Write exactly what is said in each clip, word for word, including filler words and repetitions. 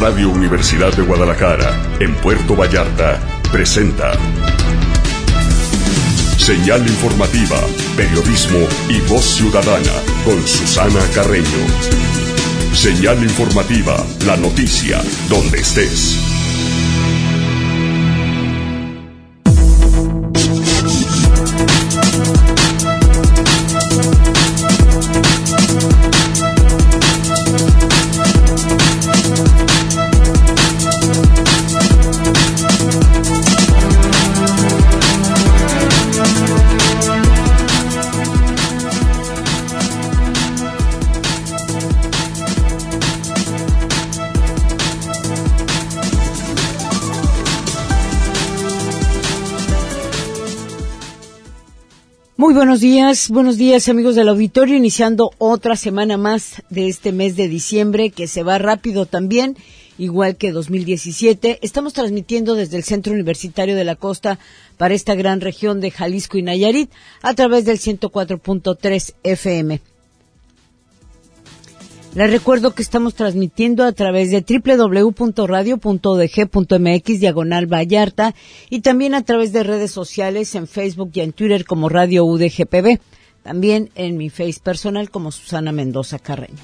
Radio Universidad de Guadalajara, en Puerto Vallarta, presenta Señal Informativa, Periodismo y Voz Ciudadana, con Susana Carreño. Señal Informativa, la noticia, donde estés. Muy buenos días, buenos días amigos del auditorio, iniciando otra semana más de este mes de diciembre que se va rápido también, igual que dos mil diecisiete. Estamos transmitiendo desde el Centro Universitario de la Costa para esta gran región de Jalisco y Nayarit a través del ciento cuatro punto tres F M. Les recuerdo que estamos transmitiendo a través de doble u doble u doble u punto radio punto o d g punto m x diagonal Vallarta y también a través de redes sociales en Facebook y en Twitter como Radio U D G P B. También en mi Face personal como Susana Mendoza Carreño.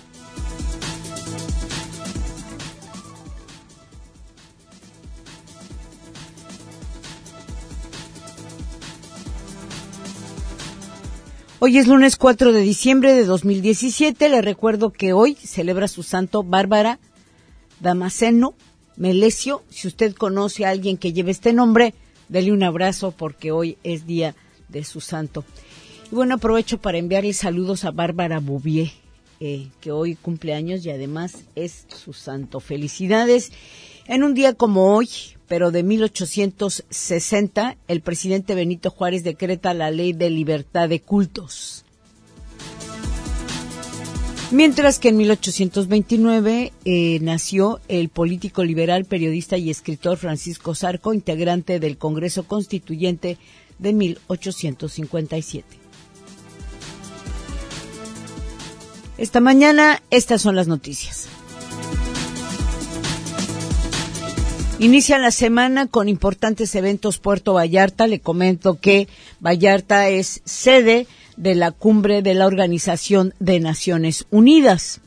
Hoy es lunes cuatro de diciembre de dos mil diecisiete. Les recuerdo que hoy celebra su santo Bárbara Damasceno Melesio. Si usted conoce a alguien que lleve este nombre, dele un abrazo porque hoy es día de su santo. Y bueno, aprovecho para enviarle saludos a Bárbara Bouvier, eh, que hoy cumple años y además es su santo. Felicidades. En un día como hoy, pero de mil ochocientos sesenta, el presidente Benito Juárez decreta la Ley de Libertad de Cultos. Mientras que en mil ochocientos veintinueve eh, nació el político liberal, periodista y escritor Francisco Zarco, integrante del Congreso Constituyente de mil ochocientos cincuenta y siete. Esta mañana, estas son las noticias. Inicia la semana con importantes eventos Puerto Vallarta. Le comento que Vallarta es sede de la cumbre de la Organización de Naciones Unidas.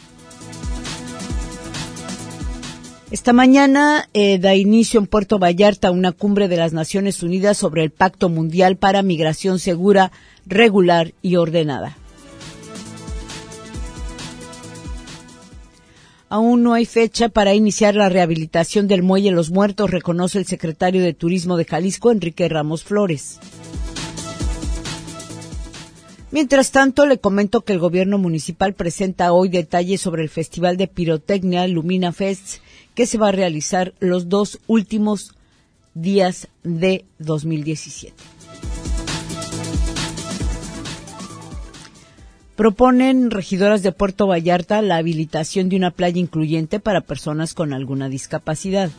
Esta mañana eh, da inicio en Puerto Vallarta una cumbre de las Naciones Unidas sobre el Pacto Mundial para Migración Segura, Regular y Ordenada. Aún no hay fecha para iniciar la rehabilitación del Muelle Los Muertos, reconoce el secretario de Turismo de Jalisco, Enrique Ramos Flores. Mientras tanto, le comento que el gobierno municipal presenta hoy detalles sobre el Festival de Pirotecnia Lumina Fest, que se va a realizar los dos últimos días de dos mil diecisiete. Proponen regidoras de Puerto Vallarta la habilitación de una playa incluyente para personas con alguna discapacidad.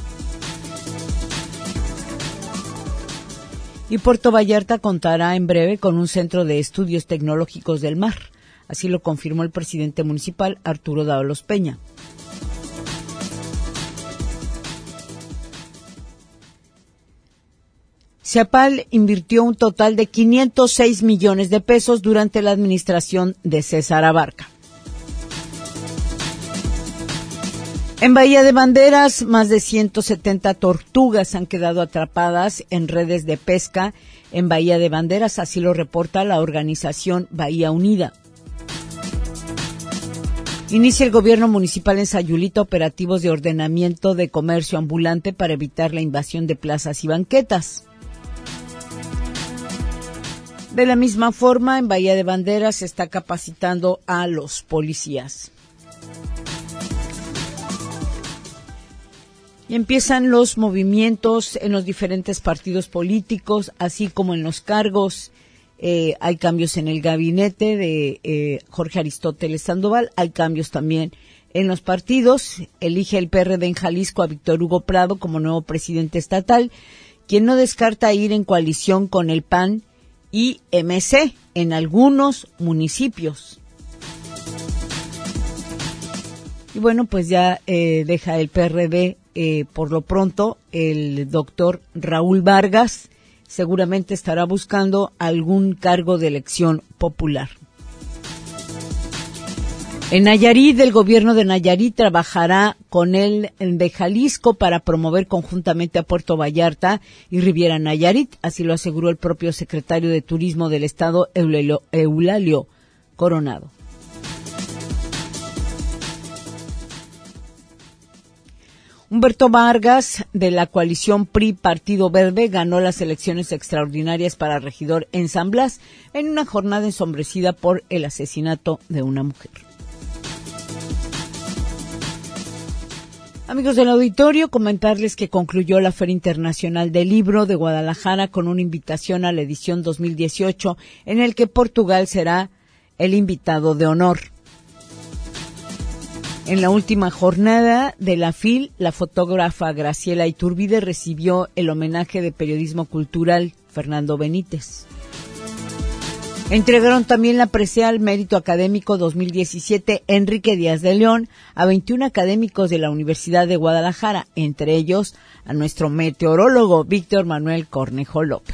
Y Puerto Vallarta contará en breve con un centro de estudios tecnológicos del mar. Así lo confirmó el presidente municipal, Arturo Dávalos Peña. Ciapal invirtió un total de quinientos seis millones de pesos durante la administración de César Abarca. En Bahía de Banderas, más de ciento setenta tortugas han quedado atrapadas en redes de pesca en Bahía de Banderas, así lo reporta la organización Bahía Unida. Inicia el gobierno municipal en Sayulita operativos de ordenamiento de comercio ambulante para evitar la invasión de plazas y banquetas. De la misma forma, en Bahía de Banderas se está capacitando a los policías. Y empiezan los movimientos en los diferentes partidos políticos, así como en los cargos. Eh, hay cambios en el gabinete de eh, Jorge Aristóteles Sandoval, hay cambios también en los partidos. Elige el P R D en Jalisco a Víctor Hugo Prado como nuevo presidente estatal, quien no descarta ir en coalición con el P A N y M C en algunos municipios. Y bueno, pues ya eh, deja el P R D eh, por lo pronto el doctor Raúl Vargas. Seguramente estará buscando algún cargo de elección popular. En Nayarit, el gobierno de Nayarit trabajará con el de Jalisco para promover conjuntamente a Puerto Vallarta y Riviera Nayarit, así lo aseguró el propio secretario de Turismo del Estado, Eulalio Coronado. Humberto Vargas, de la coalición P R I Partido Verde, ganó las elecciones extraordinarias para regidor en San Blas, en una jornada ensombrecida por el asesinato de una mujer. Amigos del auditorio, comentarles que concluyó la Feria Internacional del Libro de Guadalajara con una invitación a la edición dos mil dieciocho, en el que Portugal será el invitado de honor. En la última jornada de la F I L, la fotógrafa Graciela Iturbide recibió el homenaje de periodismo cultural Fernando Benítez. Entregaron también la presea al Mérito Académico dos mil diecisiete Enrique Díaz de León a veintiún académicos de la Universidad de Guadalajara, entre ellos a nuestro meteorólogo Víctor Manuel Cornejo López.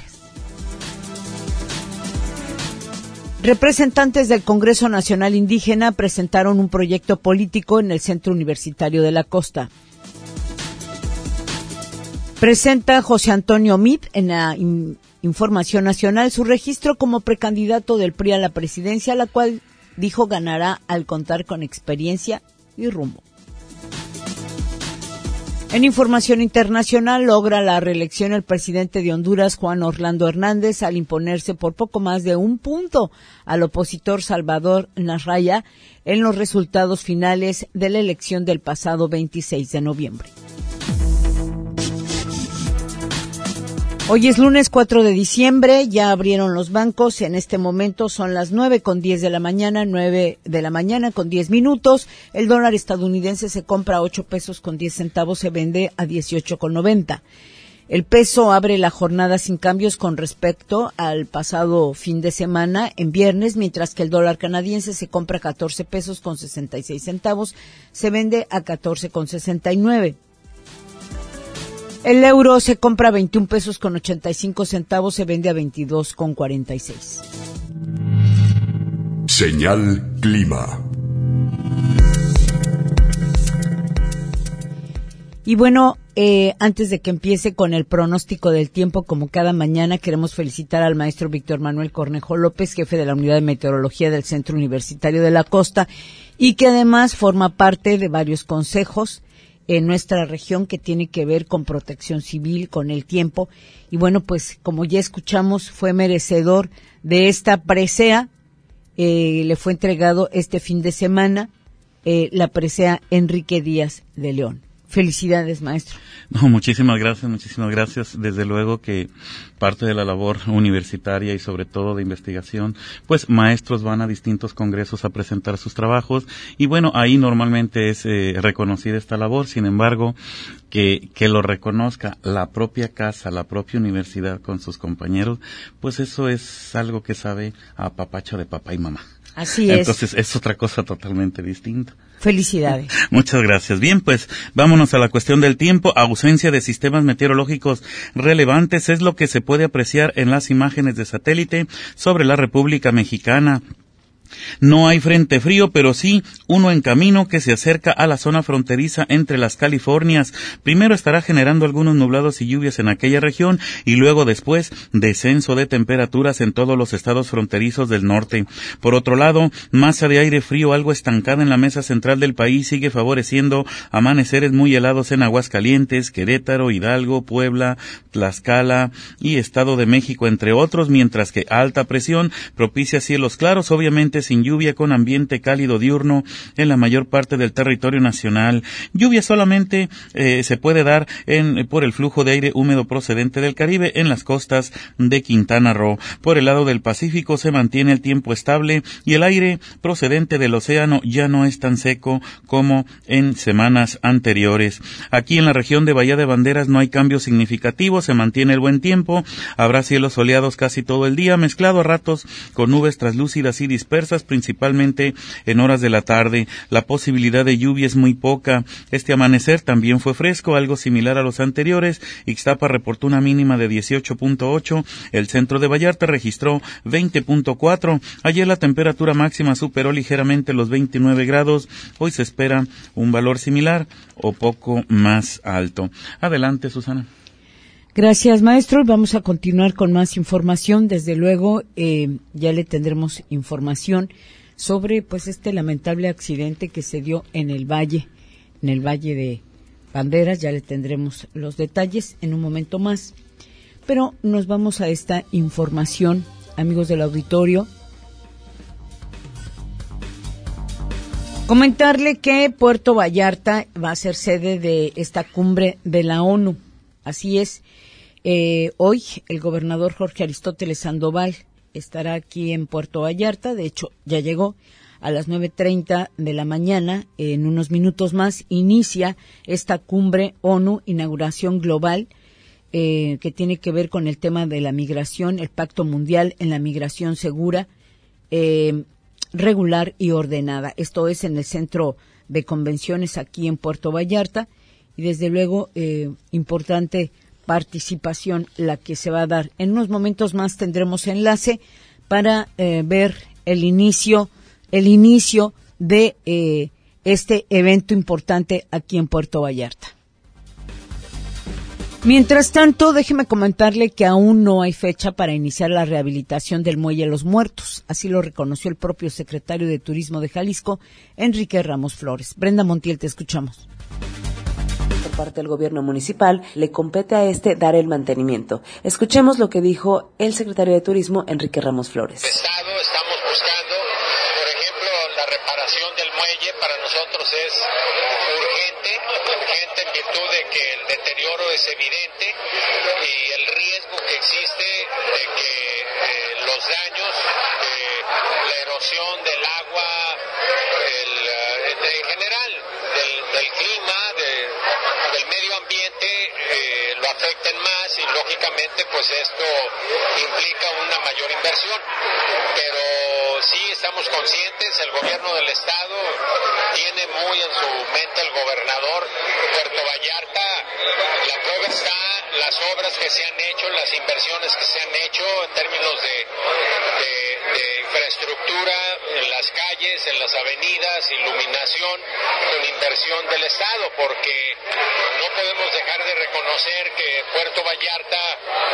Representantes del Congreso Nacional Indígena presentaron un proyecto político en el Centro Universitario de la Costa. Presenta José Antonio Mit en la in- Información Nacional su registro como precandidato del P R I a la presidencia, la cual dijo ganará al contar con experiencia y rumbo. En información internacional, logra la reelección el presidente de Honduras, Juan Orlando Hernández, al imponerse por poco más de un punto al opositor Salvador Nasralla en los resultados finales de la elección del pasado veintiséis de noviembre. Hoy es lunes cuatro de diciembre, ya abrieron los bancos, en este momento son las nueve con diez de la mañana, nueve de la mañana con diez minutos. El dólar estadounidense se compra a ocho pesos con diez centavos, se vende a dieciocho con noventa. El peso abre la jornada sin cambios con respecto al pasado fin de semana en viernes, mientras que el dólar canadiense se compra a catorce pesos con sesenta y seis centavos, se vende a catorce con sesenta y nueve. El euro se compra a veintiún pesos con ochenta y cinco centavos, se vende a veintidós con cuarenta y seis. Señal Clima. Y bueno, eh, antes de que empiece con el pronóstico del tiempo, como cada mañana, queremos felicitar al maestro Víctor Manuel Cornejo López, jefe de la Unidad de Meteorología del Centro Universitario de la Costa, y que además forma parte de varios consejos en nuestra región que tiene que ver con protección civil, con el tiempo. Y bueno, pues como ya escuchamos, fue merecedor de esta presea, eh, le fue entregado este fin de semana eh, la presea Enrique Díaz de León. Felicidades, maestro. No, muchísimas gracias, muchísimas gracias. Desde luego que parte de la labor universitaria y sobre todo de investigación, pues maestros van a distintos congresos a presentar sus trabajos y bueno, ahí normalmente es eh, reconocida esta labor. Sin embargo, que, que lo reconozca la propia casa, la propia universidad con sus compañeros, pues eso es algo que sabe a papacho de papá y mamá. Así es. Entonces es otra cosa totalmente distinta. Felicidades. Muchas gracias. Bien, pues vámonos a la cuestión del tiempo. Ausencia de sistemas meteorológicos relevantes es lo que se puede apreciar en las imágenes de satélite sobre la República Mexicana. No hay frente frío, pero sí uno en camino que se acerca a la zona fronteriza entre las Californias. Primero estará generando algunos nublados y lluvias en aquella región y luego después descenso de temperaturas en todos los estados fronterizos del norte. Por otro lado, masa de aire frío algo estancada en la mesa central del país sigue favoreciendo amaneceres muy helados en Aguascalientes, Querétaro, Hidalgo, Puebla, Tlaxcala y Estado de México, entre otros, mientras que alta presión propicia cielos claros, obviamente sin lluvia, con ambiente cálido diurno en la mayor parte del territorio nacional. Lluvia solamente eh, se puede dar en, por el flujo de aire húmedo procedente del Caribe en las costas de Quintana Roo. Por el lado del Pacífico se mantiene el tiempo estable y el aire procedente del océano ya no es tan seco como en semanas anteriores. Aquí en la región de Bahía de Banderas no hay cambios significativos, se mantiene el buen tiempo, habrá cielos soleados casi todo el día, mezclado a ratos con nubes translúcidas y dispersas nublosas, principalmente en horas de la tarde. La posibilidad de lluvia es muy poca. Este amanecer también fue fresco, algo similar a los anteriores. Ixtapa reportó una mínima de dieciocho punto ocho. El centro de Vallarta registró veinte punto cuatro. Ayer la temperatura máxima superó ligeramente los veintinueve grados. Hoy se espera un valor similar o poco más alto. Adelante, Susana. Gracias, maestro. Vamos a continuar con más información. Desde luego, eh, ya le tendremos información sobre pues este lamentable accidente que se dio en el valle, en el Valle de Banderas. Ya le tendremos los detalles en un momento más. Pero nos vamos a esta información, amigos del auditorio. Comentarle que Puerto Vallarta va a ser sede de esta cumbre de la ONU. Así es. Eh, hoy el gobernador Jorge Aristóteles Sandoval estará aquí en Puerto Vallarta. De hecho, ya llegó a las nueve treinta de la mañana. En unos minutos más inicia esta cumbre ONU, inauguración global, eh, que tiene que ver con el tema de la migración, el Pacto Mundial en la Migración Segura, eh, regular y ordenada. Esto es en el Centro de Convenciones aquí en Puerto Vallarta. Y desde luego, eh, importante participación la que se va a dar. En unos momentos más tendremos enlace para eh, ver el inicio, el inicio de eh, este evento importante aquí en Puerto Vallarta. Mientras tanto, déjeme comentarle que aún no hay fecha para iniciar la rehabilitación del Muelle Los Muertos. Así lo reconoció el propio secretario de Turismo de Jalisco, Enrique Ramos Flores. Brenda Montiel, te escuchamos. Por parte del gobierno municipal, le compete a este dar el mantenimiento. Escuchemos lo que dijo el secretario de Turismo, Enrique Ramos Flores. Estado estamos buscando, por ejemplo, la reparación del muelle para nosotros es urgente, urgente en virtud de que el deterioro es evidente y el riesgo que existe de que eh, los daños, eh, la erosión del agua, el, eh, en general del, del clima, de, del medio ambiente eh, lo afecten más y lógicamente pues esto implica una mayor inversión, pero sí estamos conscientes, el gobierno del estado tiene muy en su mente el gobernador Puerto Vallarta, la prueba está las obras que se han hecho, las inversiones que se han hecho en términos de, de, de infraestructura en las calles, en las avenidas, iluminación, con inversión del estado, porque no podemos dejar de reconocer que Puerto Vallarta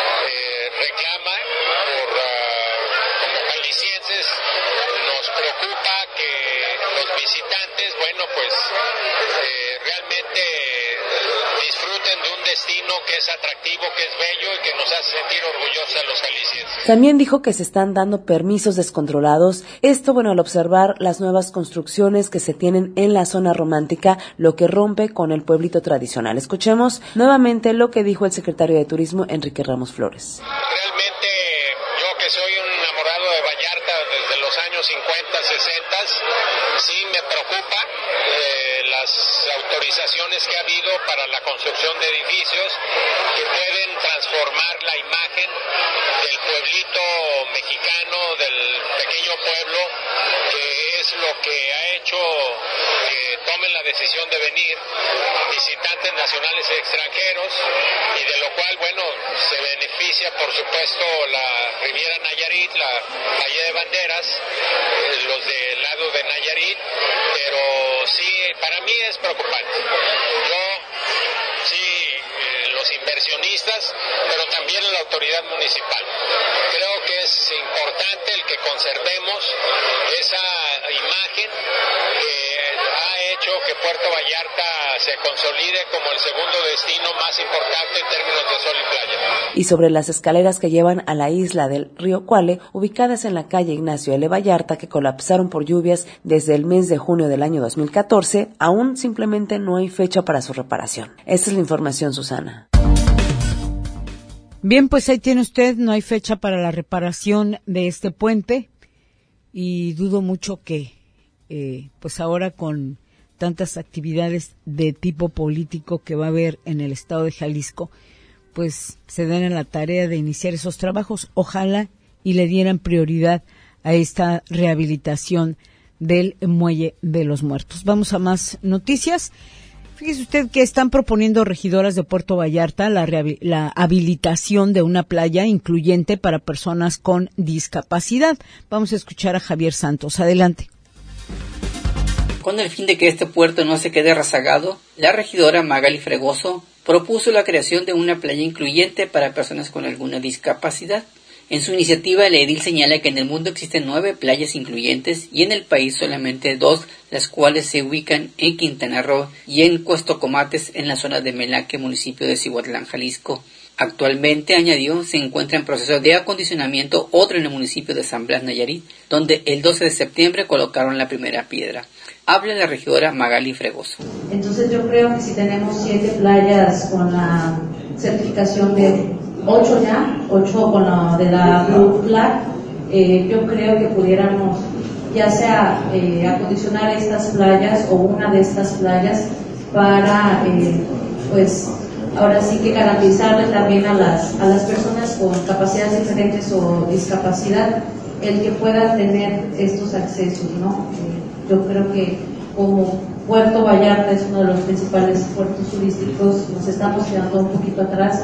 eh, reclama por uh, como jaliscienses, nos preocupa que los visitantes, bueno, pues eh, realmente disfruten de un destino que es atractivo, que es bello y que nos hace sentir orgullosos a los jaliscienses. También dijo que se están dando permisos descontrolados, esto bueno al observar las nuevas construcciones que se tienen en la zona romántica, lo que rompe con el pueblito tradicional. Escuchemos nuevamente lo que dijo el secretario de Turismo, Enrique Ramos Flores. Realmente yo que soy un enamorado de Vallarta desde los años cincuenta, sesenta, sí me preocupa eh, las autorizaciones que ha habido para la construcción de edificios que pueden transformar la imagen del pueblito mexicano, del pequeño pueblo, que es lo que ha hecho que tomen la decisión de venir visitantes nacionales y extranjeros, y de lo cual, bueno, se beneficia por supuesto la Riviera Nayarit, la Valle de Banderas, eh, los del lado de Nayarit, pero sí, para mí es preocupante. Yo, sí, eh, los inversionistas, pero también la autoridad municipal. Creo que es importante el que conservemos esa imagen que ha hecho que Puerto Vallarta se consolide como el segundo destino más importante en términos de sol y playa. Y sobre las escaleras que llevan a la isla del Río Cuale, ubicadas en la calle Ignacio L. Vallarta, que colapsaron por lluvias desde el mes de junio del año dos mil catorce, aún simplemente no hay fecha para su reparación. Esta es la información, Susana. Bien, pues ahí tiene usted, no hay fecha para la reparación de este puente y dudo mucho que, eh, pues ahora con tantas actividades de tipo político que va a haber en el estado de Jalisco, pues se den a la tarea de iniciar esos trabajos. Ojalá y le dieran prioridad a esta rehabilitación del Muelle de los Muertos. Vamos a más noticias. Fíjese usted que están proponiendo regidoras de Puerto Vallarta la, la habilitación de una playa incluyente para personas con discapacidad. Vamos a escuchar a Javier Santos. Adelante. Con el fin de que este puerto no se quede rezagado, la regidora Magali Fregoso propuso la creación de una playa incluyente para personas con alguna discapacidad. En su iniciativa, el edil señala que en el mundo existen nueve playas incluyentes y en el país solamente dos, las cuales se ubican en Quintana Roo y en Cuestocomates, en la zona de Melaque, municipio de Cihuatlán, Jalisco. Actualmente, añadió, se encuentra en proceso de acondicionamiento otro en el municipio de San Blas, Nayarit, donde el doce de septiembre colocaron la primera piedra. Habla la regidora Magali Fregoso. Entonces yo creo que si tenemos siete playas con la certificación de ocho ya, ocho con la de la Blue Flag, eh, yo creo que pudiéramos ya sea eh, acondicionar estas playas o una de estas playas para, eh, pues, ahora sí que garantizarle también a las, a las personas con capacidades diferentes o discapacidad el que puedan tener estos accesos, ¿no? Eh, yo creo que como Puerto Vallarta es uno de los principales puertos turísticos, nos estamos quedando un poquito atrás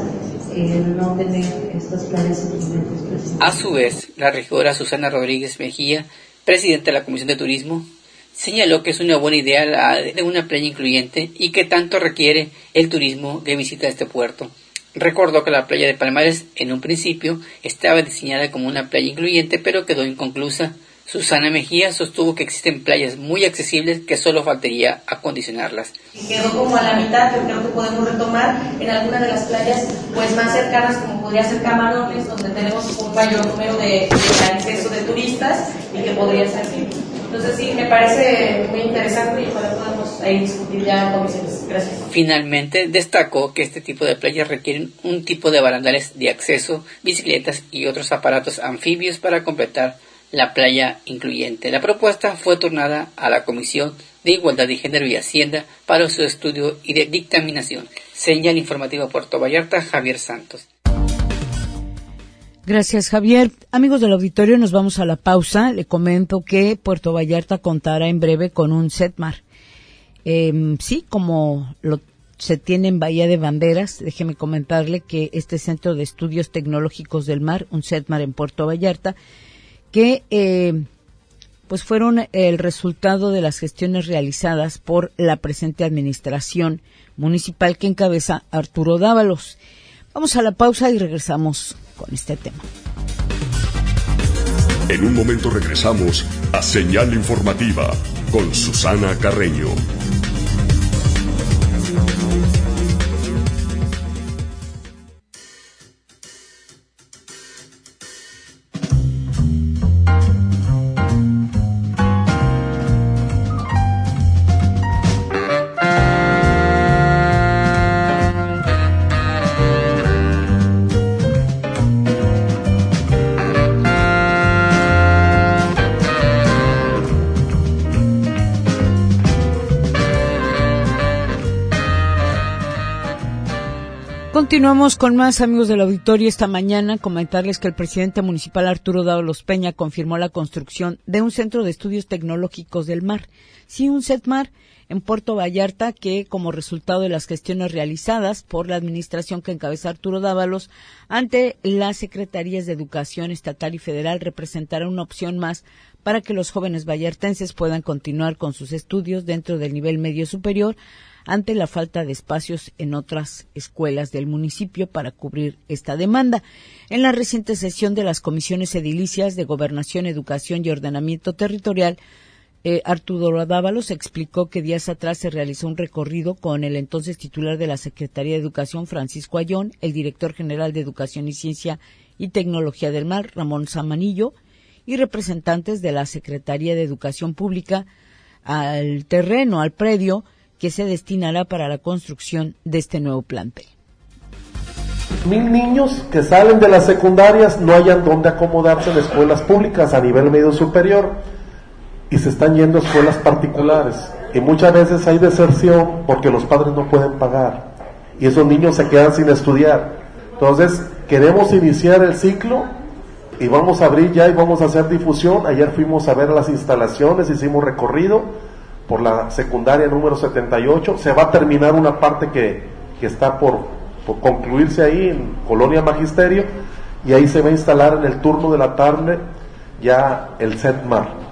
el no tener estas playas incluyentes. A su vez, la regidora Susana Rodríguez Mejía, presidenta de la Comisión de Turismo, señaló que es una buena idea la de una playa incluyente y que tanto requiere el turismo de visita a este puerto. Recordó que la playa de Palmares, en un principio, estaba diseñada como una playa incluyente, pero quedó inconclusa. Susana Mejía sostuvo que existen playas muy accesibles que solo faltaría acondicionarlas. Y quedó como a la mitad, pero creo que podemos retomar en algunas de las playas pues más cercanas, como podría ser Camarones, donde tenemos un mayor número de, de acceso de turistas y que podría ser aquí. Entonces sí, me parece muy interesante y ojalá podamos ahí discutir ya en comisiones. Gracias. Finalmente, destacó que este tipo de playas requieren un tipo de barandales de acceso, bicicletas y otros aparatos anfibios para completar la playa incluyente. La propuesta fue turnada a la Comisión de Igualdad de Género y Hacienda para su estudio y de dictaminación. Señal informativa Puerto Vallarta, Javier Santos. Gracias, Javier. Amigos del auditorio, nos vamos a la pausa. Le comento que Puerto Vallarta contará en breve con un SETMAR. Eh, sí, como lo se tiene en Bahía de Banderas, déjeme comentarle que este Centro de Estudios Tecnológicos del Mar, un SETMAR en Puerto Vallarta, que eh, pues fueron el resultado de las gestiones realizadas por la presente administración municipal que encabeza Arturo Dávalos. Vamos a la pausa y regresamos con este tema. En un momento regresamos a Señal Informativa con Susana Carreño. Continuamos con más, amigos del auditorio. Esta mañana comentarles que el presidente municipal Arturo Dávalos Peña confirmó la construcción de un centro de estudios tecnológicos del mar. Sí, un SETMAR en Puerto Vallarta que, como resultado de las gestiones realizadas por la administración que encabeza Arturo Dávalos ante las secretarías de Educación Estatal y Federal, representará una opción más para que los jóvenes vallartenses puedan continuar con sus estudios dentro del nivel medio superior ante la falta de espacios en otras escuelas del municipio para cubrir esta demanda. En la reciente sesión de las comisiones edilicias de Gobernación, Educación y Ordenamiento Territorial, eh, Arturo Dávalos explicó que días atrás se realizó un recorrido con el entonces titular de la Secretaría de Educación, Francisco Ayón, el director general de Educación y Ciencia y Tecnología del Mar, Ramón Samanillo, y representantes de la Secretaría de Educación Pública al terreno, al predio, que se destinará para la construcción de este nuevo plantel. Mil niños que salen de las secundarias no hayan dónde acomodarse en escuelas públicas a nivel medio superior y se están yendo a escuelas particulares. Y muchas veces hay deserción porque los padres no pueden pagar y esos niños se quedan sin estudiar. Entonces, queremos iniciar el ciclo y vamos a abrir ya y vamos a hacer difusión. Ayer fuimos a ver las instalaciones, hicimos recorrido por la secundaria número setenta y ocho, se va a terminar una parte que, que está por, por concluirse ahí en Colonia Magisterio, y ahí se va a instalar en el turno de la tarde ya el CETMAR.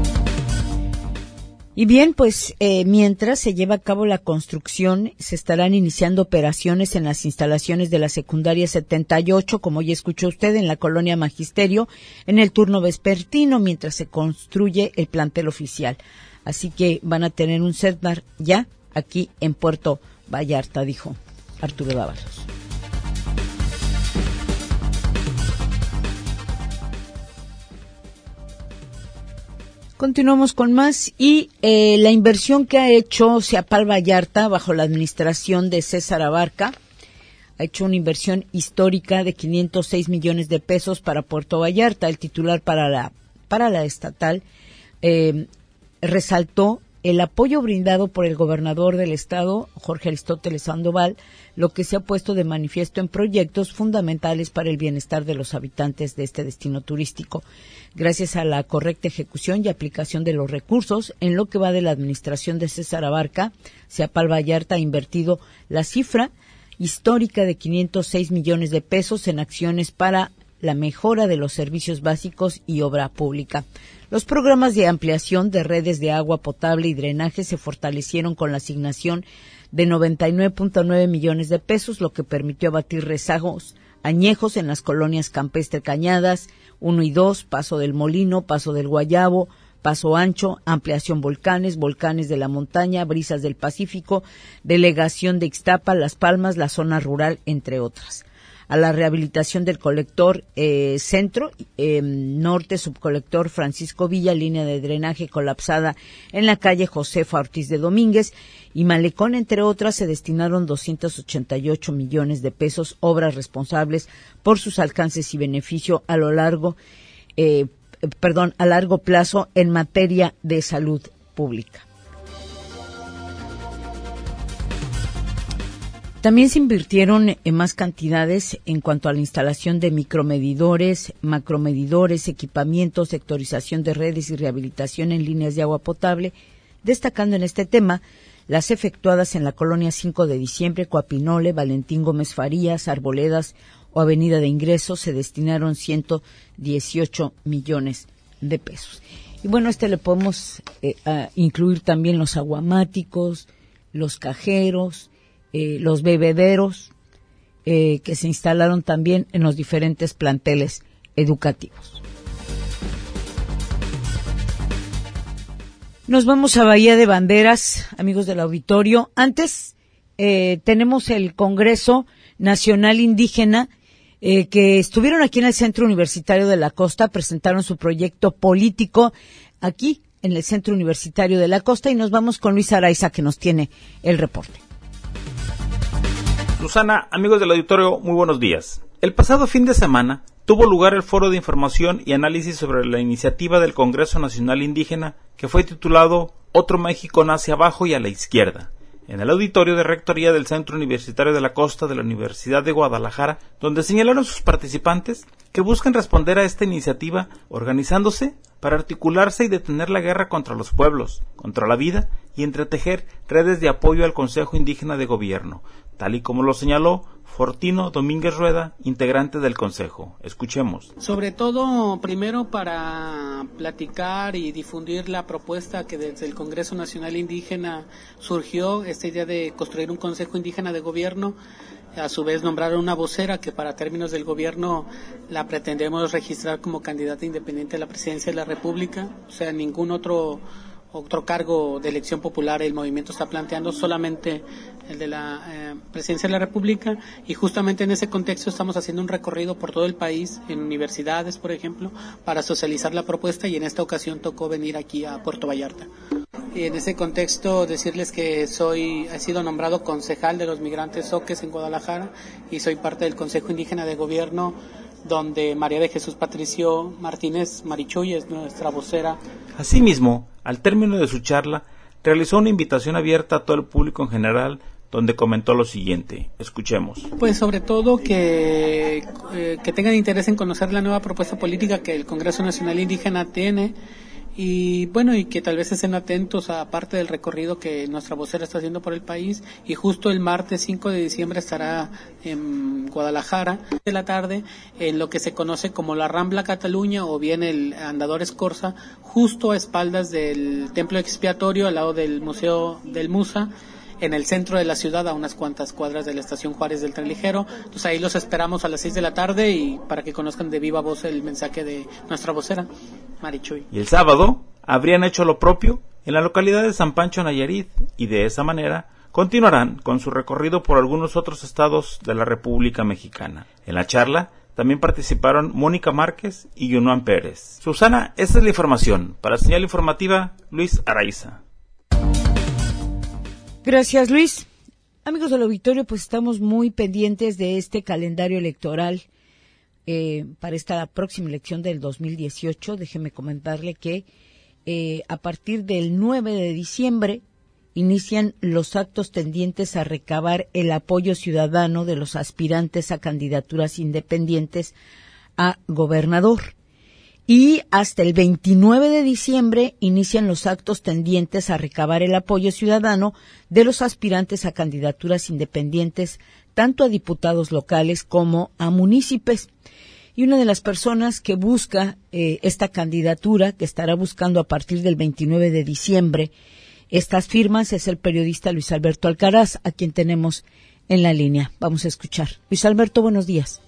Y bien, pues eh, mientras se lleva a cabo la construcción, se estarán iniciando operaciones en las instalaciones de la secundaria setenta y ocho, como ya escuchó usted, en la Colonia Magisterio, en el turno vespertino, mientras se construye el plantel oficial. Así que van a tener un CETMAR ya aquí en Puerto Vallarta, dijo Arturo Dávalos. Continuamos con más y eh, la inversión que ha hecho Seapal Vallarta bajo la administración de César Abarca ha hecho una inversión histórica de quinientos seis millones de pesos para Puerto Vallarta. El titular para la para la estatal eh, resaltó el apoyo brindado por el gobernador del estado, Jorge Aristóteles Sandoval, lo que se ha puesto de manifiesto en proyectos fundamentales para el bienestar de los habitantes de este destino turístico. Gracias a la correcta ejecución y aplicación de los recursos, en lo que va de la administración de César Abarca, Seapal Vallarta ha invertido la cifra histórica de quinientos seis millones de pesos en acciones para la mejora de los servicios básicos y obra pública. Los programas de ampliación de redes de agua potable y drenaje se fortalecieron con la asignación de noventa y nueve punto nueve millones de pesos, lo que permitió abatir rezagos añejos en las colonias Campestre Cañadas uno y dos, Paso del Molino, Paso del Guayabo, Paso Ancho, Ampliación Volcanes, Volcanes de la Montaña, Brisas del Pacífico, Delegación de Ixtapa, Las Palmas, la zona rural, entre otras. A la rehabilitación del colector eh, centro, eh, norte, subcolector Francisco Villa, línea de drenaje colapsada en la calle Josefa Ortiz de Domínguez y Malecón, entre otras, se destinaron doscientos ochenta y ocho millones de pesos, obras responsables por sus alcances y beneficio a lo largo, eh, perdón, a largo plazo en materia de salud pública. También se invirtieron en más cantidades en cuanto a la instalación de micromedidores, macromedidores, equipamientos, sectorización de redes y rehabilitación en líneas de agua potable, destacando en este tema las efectuadas en la colonia cinco de diciembre, Coapinole, Valentín Gómez Farías, Arboledas o Avenida de Ingreso. Se destinaron ciento dieciocho millones de pesos. Y bueno, a este le podemos eh, a incluir también los aguamáticos, los cajeros, Eh, los bebederos eh, que se instalaron también en los diferentes planteles educativos. Nos vamos a Bahía de Banderas, amigos del auditorio. Antes eh, tenemos el Congreso Nacional Indígena eh, que estuvieron aquí en el Centro Universitario de la Costa, presentaron su proyecto político aquí en el Centro Universitario de la Costa y nos vamos con Luis Araiza que nos tiene el reporte. Susana, amigos del auditorio, muy buenos días. El pasado fin de semana tuvo lugar el foro de información y análisis sobre la iniciativa del Congreso Nacional Indígena que fue titulado Otro México nace abajo y a la izquierda, en el auditorio de Rectoría del Centro Universitario de la Costa de la Universidad de Guadalajara, donde señalaron sus participantes que buscan responder a esta iniciativa organizándose para articularse y detener la guerra contra los pueblos, contra la vida y entretejer redes de apoyo al Consejo Indígena de Gobierno, tal y como lo señaló Fortino Domínguez Rueda, integrante del Consejo. Escuchemos. Sobre todo, primero para platicar y difundir la propuesta que desde el Congreso Nacional Indígena surgió, esta idea de construir un Consejo Indígena de Gobierno, a su vez nombraron una vocera que para términos del gobierno la pretendemos registrar como candidata independiente a la presidencia de la República, o sea, ningún otro otro cargo de elección popular el movimiento está planteando, solamente el de la eh, presidencia de la República, y justamente en ese contexto estamos haciendo un recorrido por todo el país, en universidades, por ejemplo, para socializar la propuesta, y en esta ocasión tocó venir aquí a Puerto Vallarta. Y en ese contexto decirles que soy, he sido nombrado concejal de los migrantes Zoques en Guadalajara y soy parte del Consejo Indígena de Gobierno, donde María de Jesús Patricio Martínez Marichuy es nuestra vocera. Asimismo, al término de su charla, realizó una invitación abierta a todo el público en general donde comentó lo siguiente. Escuchemos. Pues sobre todo que, eh, que tengan interés en conocer la nueva propuesta política que el Congreso Nacional Indígena tiene, y bueno, y que tal vez estén atentos a parte del recorrido que nuestra vocera está haciendo por el país, y justo el martes cinco de diciembre estará en Guadalajara de la tarde en lo que se conoce como la Rambla Cataluña o bien el Andador Escorza, justo a espaldas del Templo Expiatorio al lado del Museo del Musa, en el centro de la ciudad, a unas cuantas cuadras de la estación Juárez del Tren Ligero. Entonces ahí los esperamos a las seis de la tarde y para que conozcan de viva voz el mensaje de nuestra vocera, Marichuy. Y el sábado habrían hecho lo propio en la localidad de San Pancho, Nayarit, y de esa manera continuarán con su recorrido por algunos otros estados de la República Mexicana. En la charla también participaron Mónica Márquez y Yunuan Pérez. Susana, esta es la información. Para Señal Informativa, Luis Araiza. Gracias, Luis. Amigos del auditorio, pues estamos muy pendientes de este calendario electoral eh, para esta próxima elección del dos mil dieciocho. Déjeme comentarle que eh, a partir del nueve de diciembre inician los actos tendientes a recabar el apoyo ciudadano de los aspirantes a candidaturas independientes a gobernador. Y hasta el veintinueve de diciembre inician los actos tendientes a recabar el apoyo ciudadano de los aspirantes a candidaturas independientes, tanto a diputados locales como a municipios. Y una de las personas que busca eh, esta candidatura, que estará buscando a partir del veintinueve de diciembre estas firmas, es el periodista Luis Alberto Alcaraz, a quien tenemos en la línea. Vamos a escuchar. Luis Alberto, buenos días.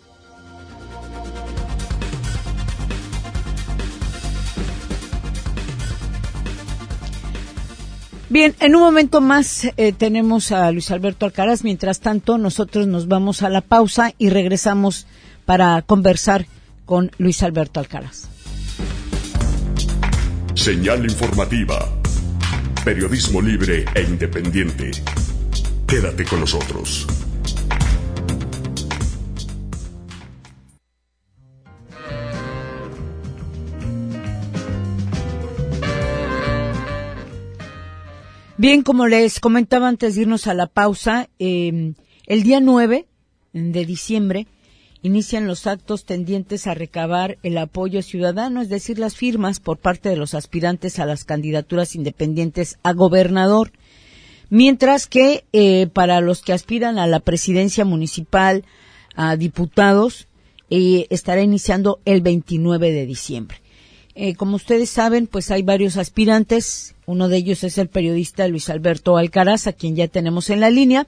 Bien, en un momento más eh, tenemos a Luis Alberto Alcaraz. Mientras tanto, nosotros nos vamos a la pausa y regresamos para conversar con Luis Alberto Alcaraz. Señal informativa. Periodismo libre e independiente. Quédate con nosotros. Bien, como les comentaba antes de irnos a la pausa, eh, el día nueve de diciembre inician los actos tendientes a recabar el apoyo ciudadano, es decir, las firmas por parte de los aspirantes a las candidaturas independientes a gobernador, mientras que eh, para los que aspiran a la presidencia municipal, a diputados, eh, estará iniciando el veintinueve de diciembre. Eh, como ustedes saben, pues hay varios aspirantes. Uno de ellos es el periodista Luis Alberto Alcaraz, a quien ya tenemos en la línea.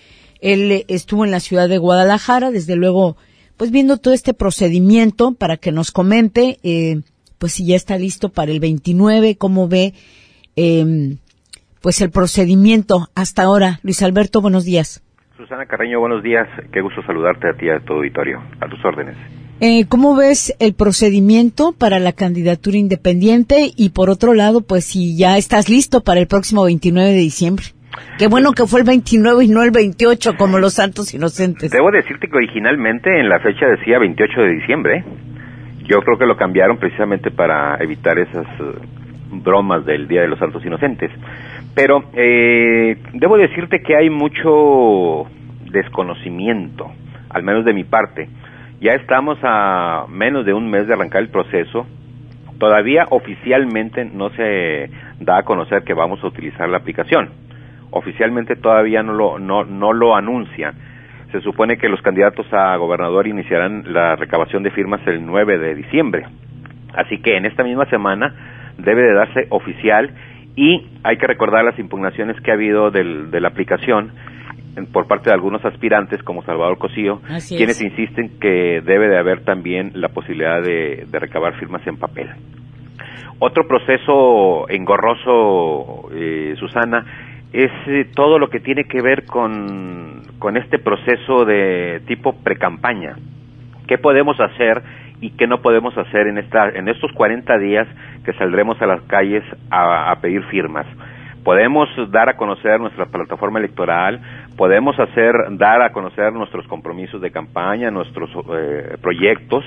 Él eh, estuvo en la ciudad de Guadalajara, desde luego, pues viendo todo este procedimiento para que nos comente, eh, pues si ya está listo para el veintinueve, cómo ve, eh, pues el procedimiento hasta ahora. Luis Alberto, buenos días. Susana Carreño, buenos días. Qué gusto saludarte a ti y a tu auditorio. A tus órdenes. Eh, ¿Cómo ves el procedimiento para la candidatura independiente? Y por otro lado, pues si ya estás listo para el próximo veintinueve de diciembre. Qué bueno que fue el veintinueve y no el veintiocho, como los santos inocentes. Debo decirte que originalmente en la fecha decía veintiocho de diciembre. Yo creo que lo cambiaron precisamente para evitar esas uh, bromas del Día de los Santos Inocentes. Pero eh, debo decirte que hay mucho desconocimiento, al menos de mi parte. Ya estamos a menos de un mes de arrancar el proceso. Todavía oficialmente no se da a conocer que vamos a utilizar la aplicación. Oficialmente todavía no lo, no, no lo anuncian. Se supone que los candidatos a gobernador iniciarán la recabación de firmas el nueve de diciembre. Así que en esta misma semana debe de darse oficial, y hay que recordar las impugnaciones que ha habido del, de la aplicación por parte de algunos aspirantes como Salvador Cosío, Así quienes es. insisten que debe de haber también la posibilidad de, de recabar firmas en papel. Otro proceso engorroso, eh, Susana, es eh, todo lo que tiene que ver con, con este proceso de tipo precampaña. ¿Qué podemos hacer y qué no podemos hacer en esta, en estos cuarenta días que saldremos a las calles a, a pedir firmas? Podemos dar a conocer nuestra plataforma electoral, podemos hacer, dar a conocer nuestros compromisos de campaña, nuestros eh, proyectos.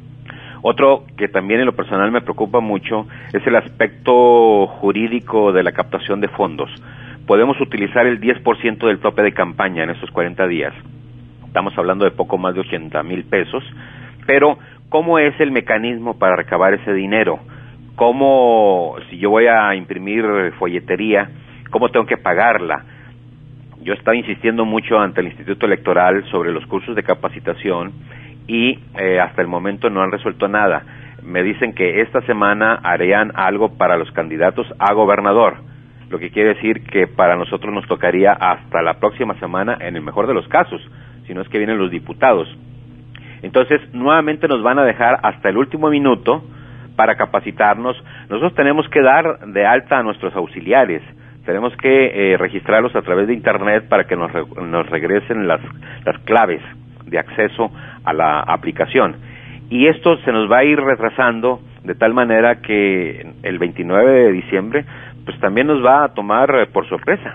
Otro que también en lo personal me preocupa mucho es el aspecto jurídico de la captación de fondos, podemos utilizar el diez por ciento del tope de campaña en estos cuarenta días. Estamos hablando de poco más de ochenta mil pesos, pero ¿cómo es el mecanismo para recabar ese dinero? ¿Cómo, si yo voy a imprimir folletería, cómo tengo que pagarla? Yo estaba insistiendo mucho ante el Instituto Electoral sobre los cursos de capacitación y eh, hasta el momento no han resuelto nada. Me dicen que esta semana harían algo para los candidatos a gobernador, lo que quiere decir que para nosotros nos tocaría hasta la próxima semana, en el mejor de los casos, si no es que vienen los diputados. Entonces, nuevamente nos van a dejar hasta el último minuto para capacitarnos. Nosotros tenemos que dar de alta a nuestros auxiliares, tenemos que eh, registrarlos a través de internet para que nos, re nos regresen las, las claves de acceso a la aplicación. Y esto se nos va a ir retrasando de tal manera que el veintinueve de diciembre pues también nos va a tomar eh, por sorpresa.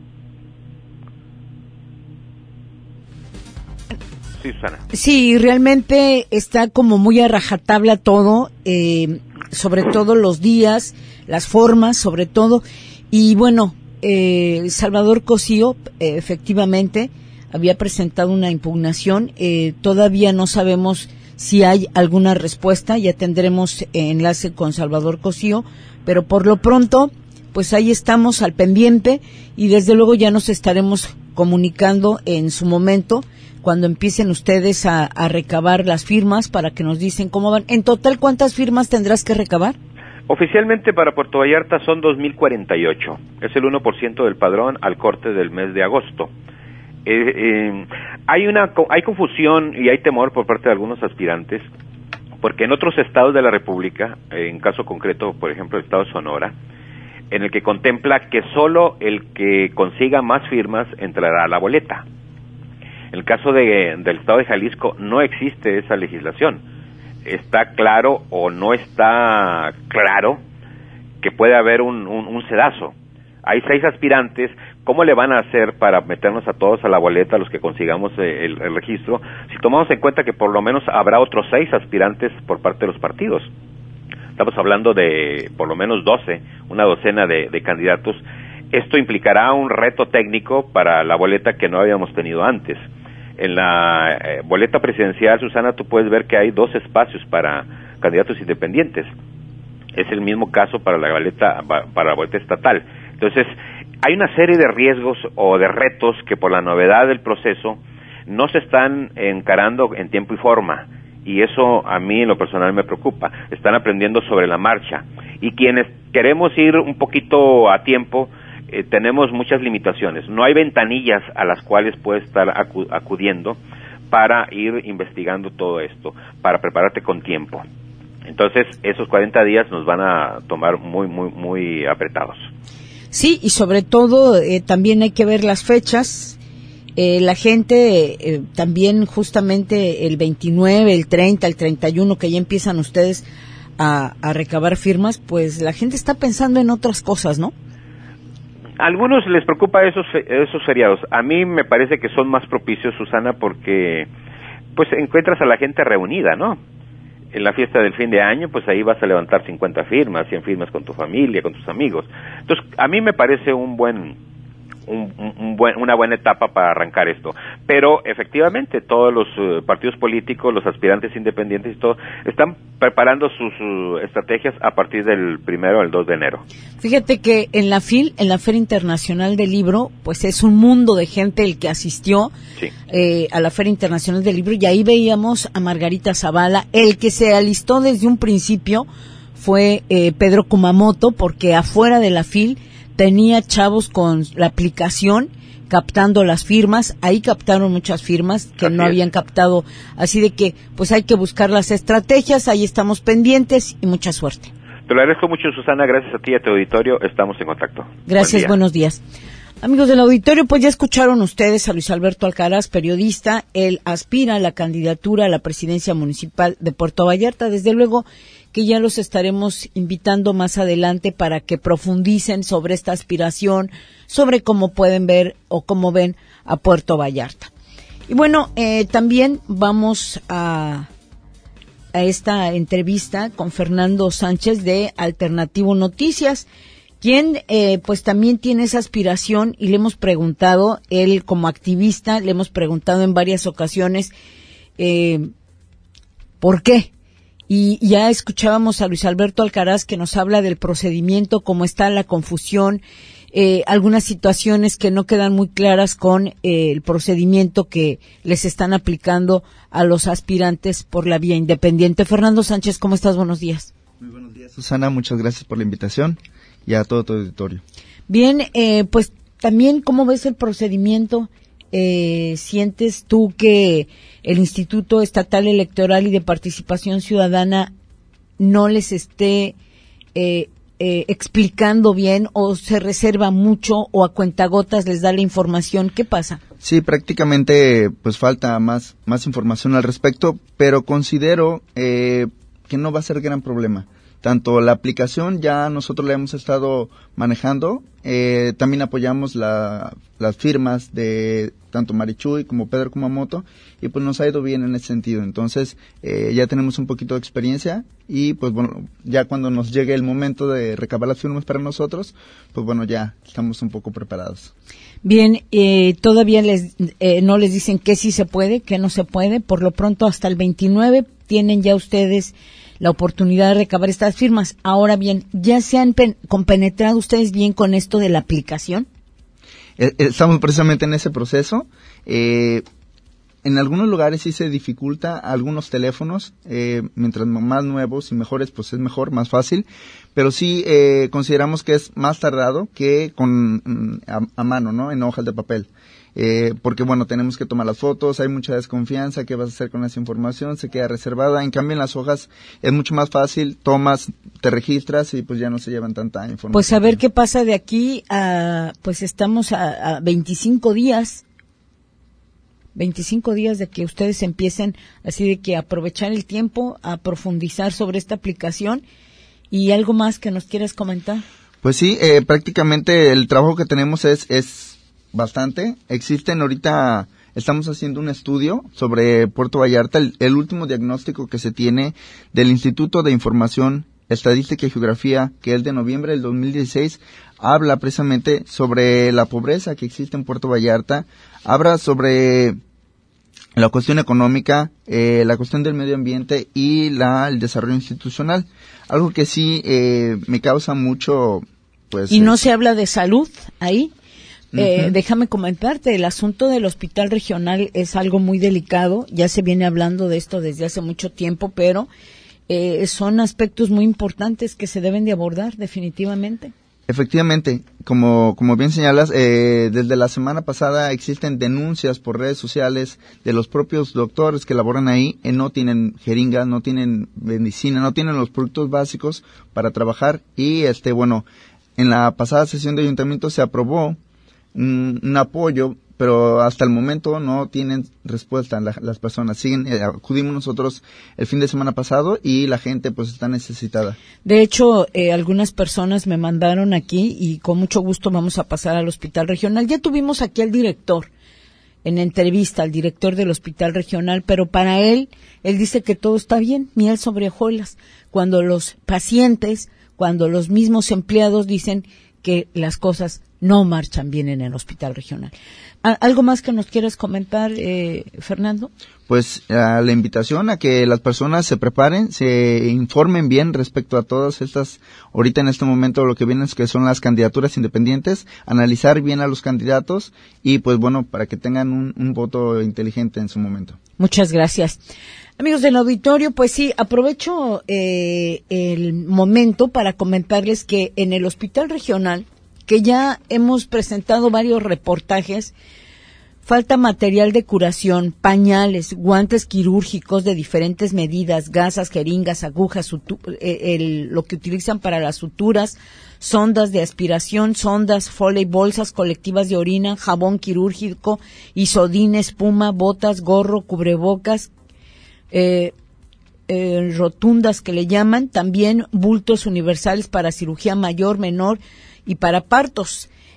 Sí, Susana. Sí, realmente está como muy a rajatabla todo, eh, sobre todo los días, las formas, sobre todo. Y bueno, eh, Salvador Cosío, eh, efectivamente, había presentado una impugnación. Eh, todavía no sabemos si hay alguna respuesta. Ya tendremos enlace con Salvador Cosío, pero por lo pronto, pues ahí estamos al pendiente y desde luego ya nos estaremos comunicando en su momento cuando empiecen ustedes a, a recabar las firmas para que nos dicen cómo van. En total, ¿cuántas firmas tendrás que recabar? Oficialmente para Puerto Vallarta son dos mil cuarenta y ocho. Es el uno por ciento del padrón al corte del mes de agosto. Eh, eh, hay una hay confusión y hay temor por parte de algunos aspirantes, porque en otros estados de la República, eh, en caso concreto, por ejemplo, el estado de Sonora, en el que contempla que solo el que consiga más firmas entrará a la boleta. En el caso de, del estado de Jalisco no existe esa legislación. Está claro o no está claro que puede haber un, un, un sedazo. Hay seis aspirantes. ¿Cómo le van a hacer para meternos a todos a la boleta, a los que consigamos el, el registro, si tomamos en cuenta que por lo menos habrá otros seis aspirantes por parte de los partidos? Estamos hablando de por lo menos doce, una docena de, de candidatos. Esto implicará un reto técnico para la boleta que no habíamos tenido antes. En la eh, boleta presidencial, Susana, tú puedes ver que hay dos espacios para candidatos independientes. Es el mismo caso para la boleta, para la boleta estatal. Entonces, hay una serie de riesgos o de retos que por la novedad del proceso no se están encarando en tiempo y forma. Y eso a mí en lo personal me preocupa. Están aprendiendo sobre la marcha. Y quienes queremos ir un poquito a tiempo, eh, tenemos muchas limitaciones. No hay ventanillas a las cuales puedes estar acu acudiendo para ir investigando todo esto, para prepararte con tiempo. Entonces, esos cuarenta días nos van a tomar muy, muy, muy apretados. Sí, y sobre todo eh, también hay que ver las fechas. Eh, la gente eh, también justamente el veintinueve, el treinta, el treinta y uno, que ya empiezan ustedes a, a recabar firmas, pues la gente está pensando en otras cosas, ¿no? A algunos les preocupa esos, esos feriados. A mí me parece que son más propicios, Susana, porque pues encuentras a la gente reunida, ¿no? En la fiesta del fin de año, pues ahí vas a levantar cincuenta firmas, cien firmas con tu familia, con tus amigos. Entonces, a mí me parece un buen... Un, un, un buen, una buena etapa para arrancar esto, pero efectivamente todos los uh, partidos políticos, los aspirantes independientes y todo, están preparando sus uh, estrategias a partir del primero al dos de enero. Fíjate que en la FIL, en la Feria Internacional del Libro, pues es un mundo de gente el que asistió sí. eh, a la Feria Internacional del Libro, y ahí veíamos a Margarita Zavala. El que se alistó desde un principio fue eh, Pedro Kumamoto, porque afuera de la FIL tenía chavos con la aplicación captando las firmas. Ahí captaron muchas firmas que así no es. habían captado, así de que pues hay que buscar las estrategias. Ahí estamos pendientes y mucha suerte. Te lo agradezco mucho, Susana, gracias a ti y a tu auditorio, estamos en contacto. Gracias, Buen buenos días. Amigos del auditorio, pues ya escucharon ustedes a Luis Alberto Alcaraz, periodista. Él aspira a la candidatura a la presidencia municipal de Puerto Vallarta. Desde luego que ya los estaremos invitando más adelante para que profundicen sobre esta aspiración, sobre cómo pueden ver o cómo ven a Puerto Vallarta. Y bueno, eh, también vamos a, a esta entrevista con Fernando Sánchez de Alternativo Noticias, quien eh, pues también tiene esa aspiración y le hemos preguntado, él como activista, le hemos preguntado en varias ocasiones, eh, ¿por qué? Y ya escuchábamos a Luis Alberto Alcaraz que nos habla del procedimiento, cómo está la confusión, eh, algunas situaciones que no quedan muy claras con eh, el procedimiento que les están aplicando a los aspirantes por la vía independiente. Fernando Sánchez, ¿cómo estás? Buenos días. Muy buenos días, Susana. Muchas gracias por la invitación y a todo tu auditorio. Bien, eh, pues también, ¿cómo ves el procedimiento? Eh, ¿Sientes tú que el Instituto Estatal Electoral y de Participación Ciudadana no les esté eh, eh, explicando bien o se reserva mucho o a cuentagotas les da la información? ¿Qué pasa? Sí, prácticamente pues falta más, más información al respecto, pero considero eh, que no va a ser gran problema. Tanto la aplicación ya nosotros la hemos estado manejando, eh, también apoyamos la, las firmas de tanto Marichuy como Pedro Kumamoto y pues nos ha ido bien en ese sentido. Entonces eh, ya tenemos un poquito de experiencia y pues bueno, ya cuando nos llegue el momento de recabar las firmas para nosotros, pues bueno, ya estamos un poco preparados. Bien, eh, todavía les eh, no les dicen que sí se puede, que no se puede. Por lo pronto hasta el veintinueve tienen ya ustedes la oportunidad de recabar estas firmas. Ahora bien, ¿ya se han pen- compenetrado ustedes bien con esto de la aplicación? Estamos precisamente en ese proceso. Eh, en algunos lugares sí se dificulta, algunos teléfonos, eh, mientras más nuevos y mejores, pues es mejor, más fácil, pero sí eh, consideramos que es más tardado que con a, a mano, ¿no? En hojas de papel. Eh, porque bueno, tenemos que tomar las fotos, hay mucha desconfianza, ¿qué vas a hacer con esa información? Se queda reservada, en cambio en las hojas es mucho más fácil, tomas, te registras y pues ya no se llevan tanta información. Pues a ver qué pasa de aquí a, pues estamos a, a veinticinco días, veinticinco días de que ustedes empiecen, así de que aprovechar el tiempo a profundizar sobre esta aplicación. ¿Y algo más que nos quieras comentar? Pues sí, eh, prácticamente el trabajo que tenemos es, es bastante. Existen ahorita, estamos haciendo un estudio sobre Puerto Vallarta, el, el último diagnóstico que se tiene del Instituto de Información, Estadística y Geografía, que es de noviembre del dos mil dieciséis, habla precisamente sobre la pobreza que existe en Puerto Vallarta, habla sobre la cuestión económica, eh, la cuestión del medio ambiente y la, el desarrollo institucional. Algo que sí eh, me causa mucho, pues... ¿Y no eh, se habla de salud ahí? Eh, uh-huh. Déjame comentarte, el asunto del hospital regional es algo muy delicado, ya se viene hablando de esto desde hace mucho tiempo, pero eh, son aspectos muy importantes que se deben de abordar definitivamente. Efectivamente, como como bien señalas, eh, desde la semana pasada existen denuncias por redes sociales de los propios doctores que laboran ahí, eh, no tienen jeringas, no tienen medicina, no tienen los productos básicos para trabajar y este bueno, en la pasada sesión de ayuntamiento se aprobó un, un apoyo, pero hasta el momento no tienen respuesta la, las personas. Siguen, eh, acudimos nosotros el fin de semana pasado y la gente pues está necesitada. De hecho, eh, algunas personas me mandaron aquí y con mucho gusto vamos a pasar al hospital regional. Ya tuvimos aquí al director en entrevista, al director del hospital regional, pero para él, él dice que todo está bien, miel sobre hojuelas. Cuando los pacientes, cuando los mismos empleados dicen que las cosas no marchan bien en el hospital regional. ¿Algo más que nos quieras comentar, eh, Fernando? Pues a la invitación a que las personas se preparen, se informen bien respecto a todas estas, ahorita en este momento lo que vienen es que son las candidaturas independientes, analizar bien a los candidatos y pues bueno, para que tengan un, un voto inteligente en su momento. Muchas gracias. Amigos del auditorio, pues sí, aprovecho eh, el momento para comentarles que en el hospital regional, que ya hemos presentado varios reportajes, falta material de curación, pañales, guantes quirúrgicos de diferentes medidas, gasas, jeringas, agujas, sutu- el, el, lo que utilizan para las suturas, sondas de aspiración, sondas, Foley, bolsas colectivas de orina, jabón quirúrgico, isodina, espuma, botas, gorro, cubrebocas, eh, eh, rotundas que le llaman, también bultos universales para cirugía mayor, menor y para partos.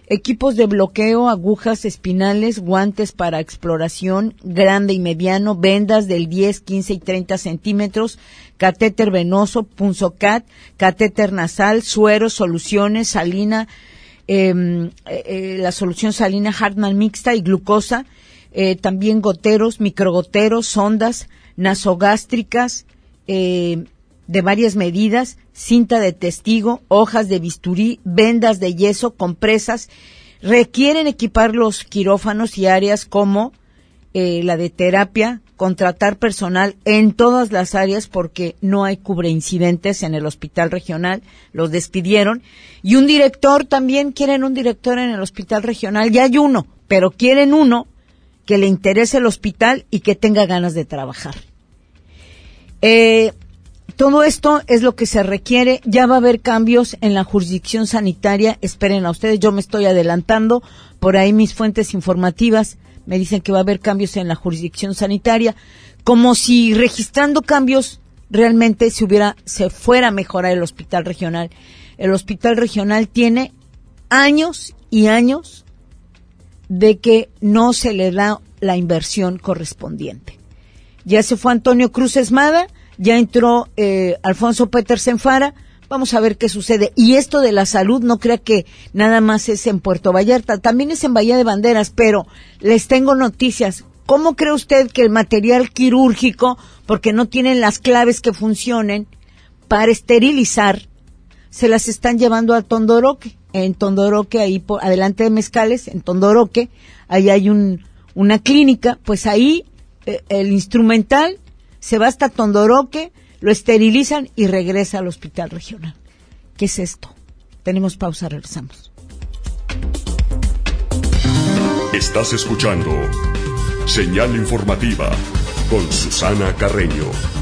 equipos de bloqueo, agujas espinales, guantes para exploración grande y mediano, vendas del diez, quince y treinta centímetros, catéter venoso, punzocat, catéter nasal, sueros, soluciones, salina, eh, eh, la solución salina Hartmann mixta y glucosa, eh, también goteros, microgoteros, sondas nasogástricas, eh, de varias medidas, cinta de testigo, hojas de bisturí, vendas de yeso, compresas. Requieren equipar los quirófanos y áreas como eh, la de terapia, contratar personal en todas las áreas porque no hay cubreincidentes en el hospital regional, los despidieron. Y un director, también quieren un director en el hospital regional, ya hay uno, pero quieren uno que le interese el hospital y que tenga ganas de trabajar. Eh... Todo esto es lo que se requiere. Ya va a haber cambios en la jurisdicción sanitaria. Esperen a ustedes, yo me estoy adelantando. Por ahí mis fuentes informativas me dicen que va a haber cambios en la jurisdicción sanitaria. Como si registrando cambios realmente se hubiera, se fuera a mejorar el hospital regional. El hospital regional tiene años y años de que no se le da la inversión correspondiente. Ya se fue Antonio Cruz Esmada. Ya entró eh, Alfonso Petersen Fara, vamos a ver qué sucede. Y esto de la salud, no crea que nada más es en Puerto Vallarta, también es en Bahía de Banderas, pero les tengo noticias. ¿Cómo cree usted que el material quirúrgico, porque no tienen las claves que funcionen para esterilizar, se las están llevando a Tondoroque? En Tondoroque, ahí por, adelante de Mezcales, en Tondoroque, ahí hay un, una clínica, pues ahí eh, el instrumental se va hasta Tondoroque, lo esterilizan y regresa al hospital regional. ¿Qué es esto? Tenemos pausa, regresamos. Estás escuchando Señal Informativa con Susana Carreño.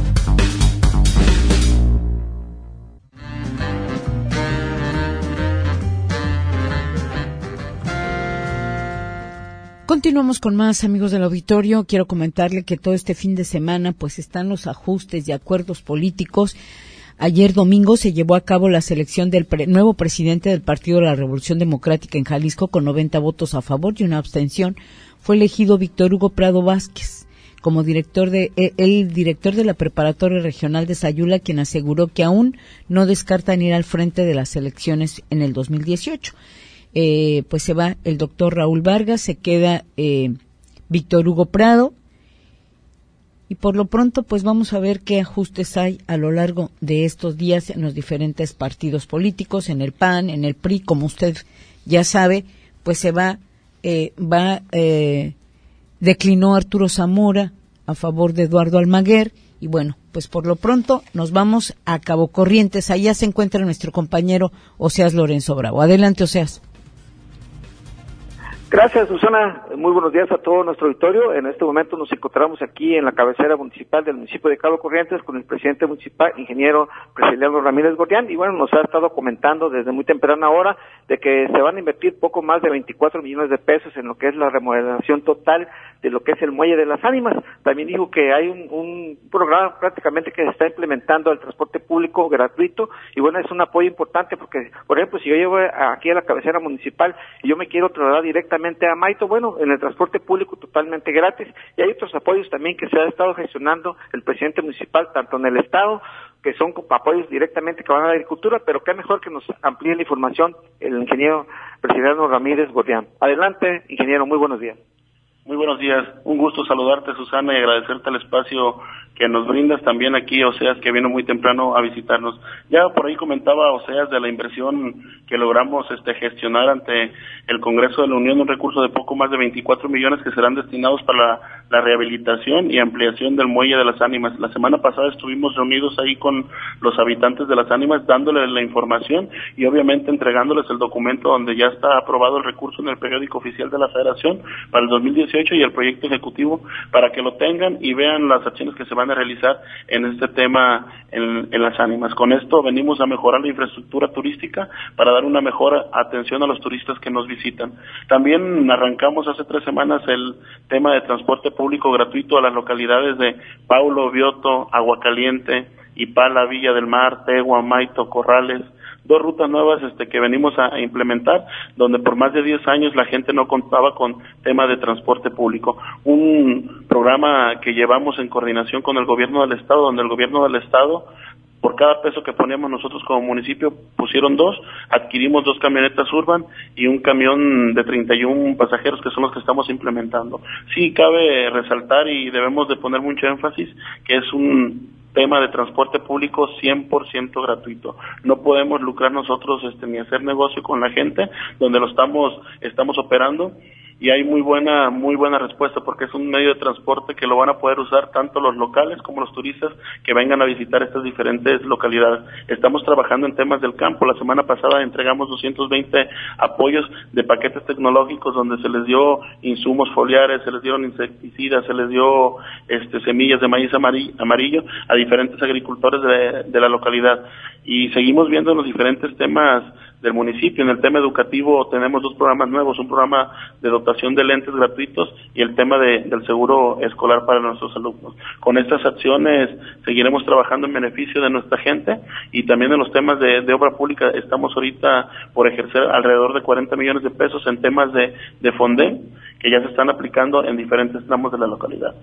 Continuamos con más, amigos del auditorio. Quiero comentarle que todo este fin de semana pues están los ajustes y acuerdos políticos. Ayer domingo se llevó a cabo la selección del pre- nuevo presidente del Partido de la Revolución Democrática en Jalisco con noventa votos a favor y una abstención. Fue elegido Víctor Hugo Prado Vázquez como director de eh, el director de la Preparatoria Regional de Sayula, quien aseguró que aún no descartan ir al frente de las elecciones en el dos mil dieciocho. Eh, pues se va el doctor Raúl Vargas, se queda eh, Víctor Hugo Prado y por lo pronto pues vamos a ver qué ajustes hay a lo largo de estos días en los diferentes partidos políticos, en el P A N, en el P R I, como usted ya sabe, pues se va, eh, va, eh, declinó Arturo Zamora a favor de Eduardo Almaguer y bueno, pues por lo pronto nos vamos a Cabo Corrientes, allá se encuentra nuestro compañero Oseas Lorenzo Bravo. Adelante, Oseas. Gracias, Susana. Muy buenos días a todo nuestro auditorio. En este momento nos encontramos aquí en la cabecera municipal del municipio de Cabo Corrientes con el presidente municipal, ingeniero Prisciliano Ramírez Gordián, y bueno, nos ha estado comentando desde muy temprana hora de que se van a invertir poco más de veinticuatro millones de pesos en lo que es la remodelación total de lo que es el Muelle de las Ánimas. También dijo que hay un, un programa prácticamente que se está implementando el transporte público gratuito, y bueno, es un apoyo importante porque, por ejemplo, si yo llego aquí a la cabecera municipal y yo me quiero trasladar directamente a Maito, bueno, en el transporte público totalmente gratis, y hay otros apoyos también que se ha estado gestionando el presidente municipal, tanto en el estado, que son apoyos directamente que van a la agricultura, pero qué mejor que nos amplíe la información el ingeniero Prisciliano Ramírez Gordián. Adelante, ingeniero, muy buenos días. Muy buenos días, un gusto saludarte, Susana, y agradecerte el espacio que nos brindas también aquí, Oseas, que vino muy temprano a visitarnos. Ya por ahí comentaba Oseas de la inversión que logramos este gestionar ante el Congreso de la Unión, un recurso de poco más de veinticuatro millones que serán destinados para la, la rehabilitación y ampliación del Muelle de las Ánimas. La semana pasada estuvimos reunidos ahí con los habitantes de las Ánimas, dándoles la información y obviamente entregándoles el documento donde ya está aprobado el recurso en el periódico oficial de la Federación para el dos mil dieciocho y el proyecto ejecutivo para que lo tengan y vean las acciones que se van a realizar en este tema en, en las Ánimas. Con esto venimos a mejorar la infraestructura turística para dar una mejor atención a los turistas que nos visitan. También arrancamos hace tres semanas el tema de transporte público gratuito a las localidades de Paulo, Vioto, Aguacaliente, Ipala, Villa del Mar, Tegua, Maito, Corrales, dos rutas nuevas este, que venimos a, a implementar, donde por más de diez años la gente no contaba con tema de transporte público. Un programa que llevamos en coordinación con el gobierno del estado, donde el gobierno del estado, por cada peso que poníamos nosotros como municipio, pusieron dos, adquirimos dos camionetas Urban y un camión de treinta y uno pasajeros, que son los que estamos implementando. Sí, cabe resaltar y debemos de poner mucho énfasis que es un tema de transporte público cien por ciento gratuito. No podemos lucrar nosotros este, ni hacer negocio con la gente donde lo estamos estamos operando, y hay muy buena muy buena respuesta porque es un medio de transporte que lo van a poder usar tanto los locales como los turistas que vengan a visitar estas diferentes localidades. Estamos trabajando en temas del campo. La semana pasada entregamos doscientos veinte apoyos de paquetes tecnológicos donde se les dio insumos foliares, se les dieron insecticidas, se les dio este, semillas de maíz amarillo a diferentes agricultores de, de la localidad. Y seguimos viendo los diferentes temas del municipio. En el tema educativo tenemos dos programas nuevos, un programa de dotación de lentes gratuitos y el tema de, del seguro escolar para nuestros alumnos. Con estas acciones seguiremos trabajando en beneficio de nuestra gente, y también en los temas de, de obra pública estamos ahorita por ejercer alrededor de cuarenta millones de pesos en temas de, de Fonden, que ya se están aplicando en diferentes tramos de la localidad.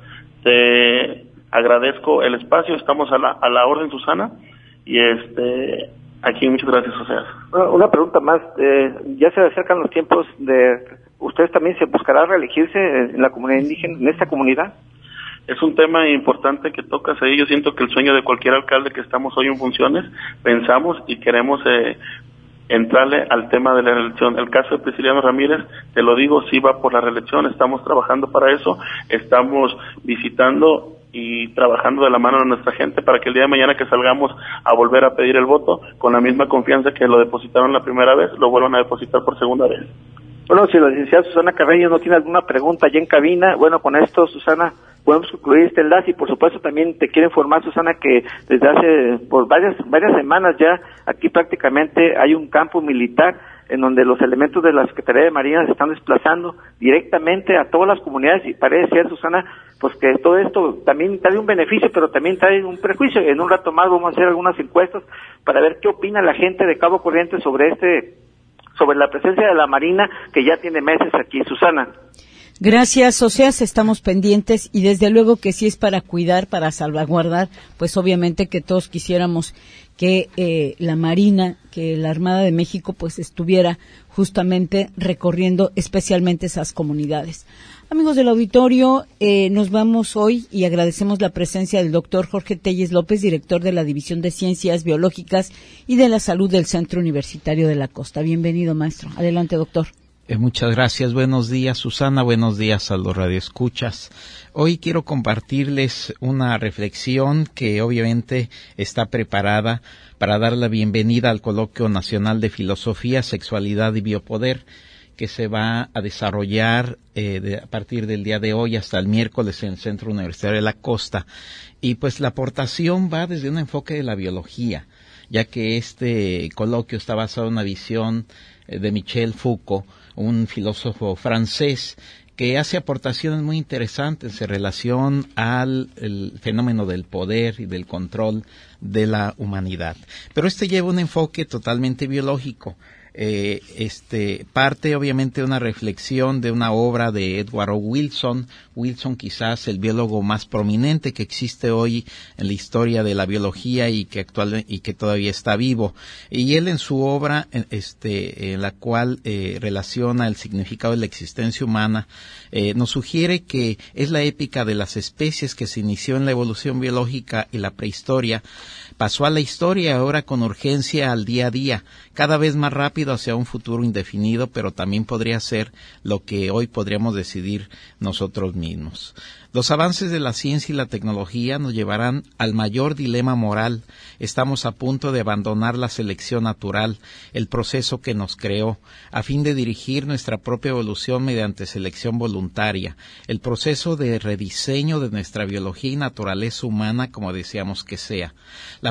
Te agradezco el espacio, estamos a la, a la orden, Susana, y este aquí muchas gracias, Oseas. Una pregunta más, eh, ya se acercan los tiempos de, ¿ustedes también se buscará reelegirse en la comunidad indígena, en esta comunidad? Es un tema importante que tocas ahí. Yo siento que el sueño de cualquier alcalde que estamos hoy en funciones, pensamos y queremos eh, entrarle al tema de la reelección. El caso de Prisciliano Ramírez, te lo digo, sí va por la reelección, estamos trabajando para eso, estamos visitando y trabajando de la mano de nuestra gente para que el día de mañana que salgamos a volver a pedir el voto, con la misma confianza que lo depositaron la primera vez, lo vuelvan a depositar por segunda vez. Bueno, si la licenciada Susana Carreño no tiene alguna pregunta allá en cabina, bueno, con esto, Susana, podemos concluir este enlace, y por supuesto también te quiero informar, Susana, que desde hace por varias varias semanas ya aquí prácticamente hay un campo militar en donde los elementos de la Secretaría de Marina se están desplazando directamente a todas las comunidades, y parece ser, Susana, pues que todo esto también trae un beneficio, pero también trae un prejuicio. En un rato más vamos a hacer algunas encuestas para ver qué opina la gente de Cabo Corrientes sobre este, sobre la presencia de la Marina, que ya tiene meses aquí, Susana. Gracias, Oseas, estamos pendientes, y desde luego que sí es para cuidar, para salvaguardar, pues obviamente que todos quisiéramos que eh, la Marina, que la Armada de México pues estuviera justamente recorriendo especialmente esas comunidades. Amigos del auditorio, eh, nos vamos hoy y agradecemos la presencia del doctor Jorge Telles López, director de la División de Ciencias Biológicas y de la Salud del Centro Universitario de la Costa. Bienvenido, maestro. Adelante, doctor. Eh, muchas gracias. Buenos días, Susana. Buenos días a los radioescuchas. Hoy quiero compartirles una reflexión que obviamente está preparada para dar la bienvenida al Coloquio Nacional de Filosofía, Sexualidad y Biopoder, que se va a desarrollar eh, de, a partir del día de hoy hasta el miércoles en el Centro Universitario de la Costa. Y pues la aportación va desde un enfoque de la biología, ya que este coloquio está basado en una visión eh, de Michel Foucault, un filósofo francés que hace aportaciones muy interesantes en relación al el fenómeno del poder y del control de la humanidad. Pero este lleva un enfoque totalmente biológico. Eh, este parte obviamente de una reflexión de una obra de Edward O. Wilson. Wilson quizás el biólogo más prominente que existe hoy en la historia de la biología y que actual y que todavía está vivo. Y él en su obra, este, en la cual eh, relaciona el significado de la existencia humana, eh, nos sugiere que es la épica de las especies que se inició en la evolución biológica y la prehistoria, pasó a la historia ahora con urgencia al día a día, cada vez más rápido hacia un futuro indefinido, pero también podría ser lo que hoy podríamos decidir nosotros mismos. Los avances de la ciencia y la tecnología nos llevarán al mayor dilema moral. Estamos a punto de abandonar la selección natural, el proceso que nos creó, a fin de dirigir nuestra propia evolución mediante selección voluntaria, el proceso de rediseño de nuestra biología y naturaleza humana como deseamos que sea. La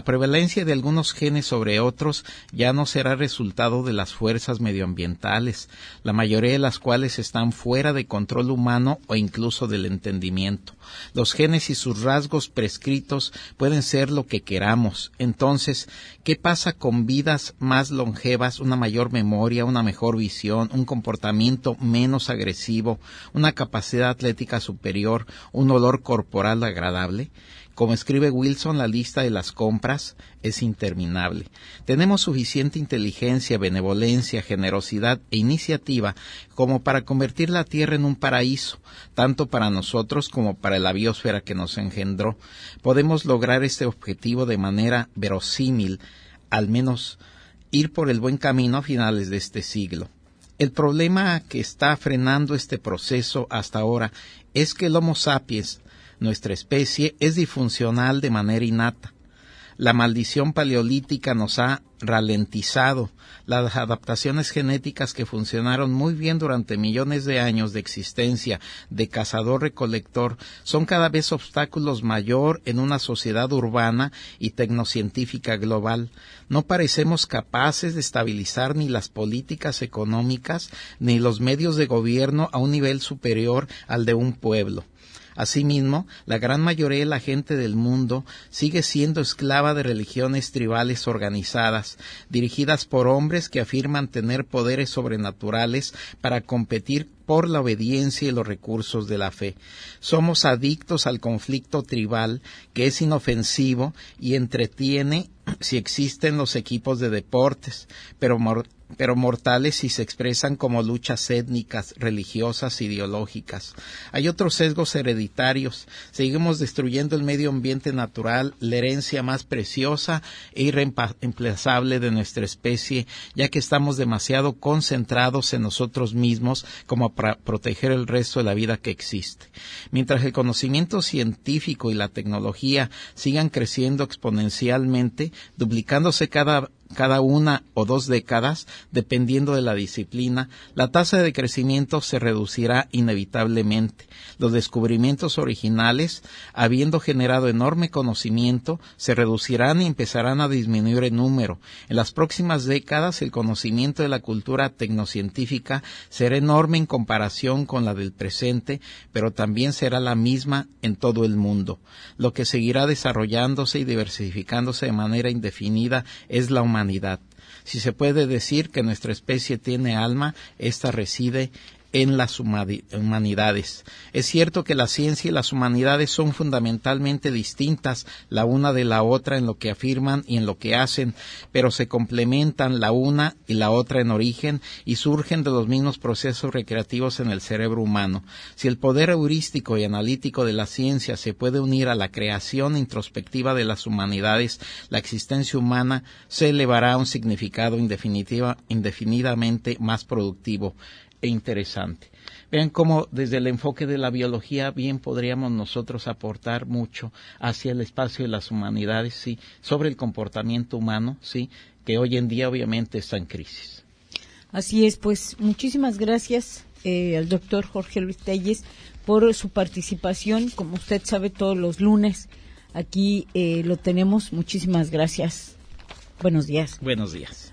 la prevalencia de algunos genes sobre otros ya no será resultado de las fuerzas medioambientales, la mayoría de las cuales están fuera de control humano o incluso del entendimiento. Los genes y sus rasgos prescritos pueden ser lo que queramos. Entonces, ¿qué pasa con vidas más longevas, una mayor memoria, una mejor visión, un comportamiento menos agresivo, una capacidad atlética superior, un olor corporal agradable? Como escribe Wilson, la lista de las compras es interminable. Tenemos suficiente inteligencia, benevolencia, generosidad e iniciativa como para convertir la Tierra en un paraíso, tanto para nosotros como para la biosfera que nos engendró. Podemos lograr este objetivo de manera verosímil, al menos ir por el buen camino a finales de este siglo. El problema que está frenando este proceso hasta ahora es que el Homo sapiens, nuestra especie, es disfuncional de manera innata. La maldición paleolítica nos ha ralentizado. Las adaptaciones genéticas que funcionaron muy bien durante millones de años de existencia de cazador-recolector son cada vez obstáculos mayor en una sociedad urbana y tecnocientífica global. No parecemos capaces de estabilizar ni las políticas económicas ni los medios de gobierno a un nivel superior al de un pueblo. Asimismo, la gran mayoría de la gente del mundo sigue siendo esclava de religiones tribales organizadas, dirigidas por hombres que afirman tener poderes sobrenaturales para competir por la obediencia y los recursos de la fe. Somos adictos al conflicto tribal, que es inofensivo y entretiene si existen los equipos de deportes, pero mor- pero mortales si se expresan como luchas étnicas, religiosas, ideológicas. Hay otros sesgos hereditarios. Seguimos destruyendo el medio ambiente natural, la herencia más preciosa e irreemplazable de nuestra especie, ya que estamos demasiado concentrados en nosotros mismos como para proteger el resto de la vida que existe. Mientras el conocimiento científico y la tecnología sigan creciendo exponencialmente, duplicándose cada cada una o dos décadas, dependiendo de la disciplina, la tasa de crecimiento se reducirá inevitablemente. Los descubrimientos originales, habiendo generado enorme conocimiento, se reducirán y empezarán a disminuir en número. En las próximas décadas, el conocimiento de la cultura tecnocientífica será enorme en comparación con la del presente, pero también será la misma en todo el mundo. Lo que seguirá desarrollándose y diversificándose de manera indefinida es la humanidad. Si se puede decir que nuestra especie tiene alma, ésta reside en las humanidades. Es cierto que la ciencia y las humanidades son fundamentalmente distintas la una de la otra en lo que afirman y en lo que hacen, pero se complementan la una y la otra en origen y surgen de los mismos procesos recreativos en el cerebro humano. Si el poder heurístico y analítico de la ciencia se puede unir a la creación introspectiva de las humanidades, la existencia humana se elevará a un significado indefinitiva, indefinidamente más productivo e interesante. Vean cómo desde el enfoque de la biología bien podríamos nosotros aportar mucho hacia el espacio de las humanidades, sí, sobre el comportamiento humano, sí, que hoy en día obviamente está en crisis. Así es, pues muchísimas gracias eh, al doctor Jorge Luis Telles por su participación, como usted sabe, todos los lunes aquí eh, lo tenemos. Muchísimas gracias. Buenos días. Buenos días.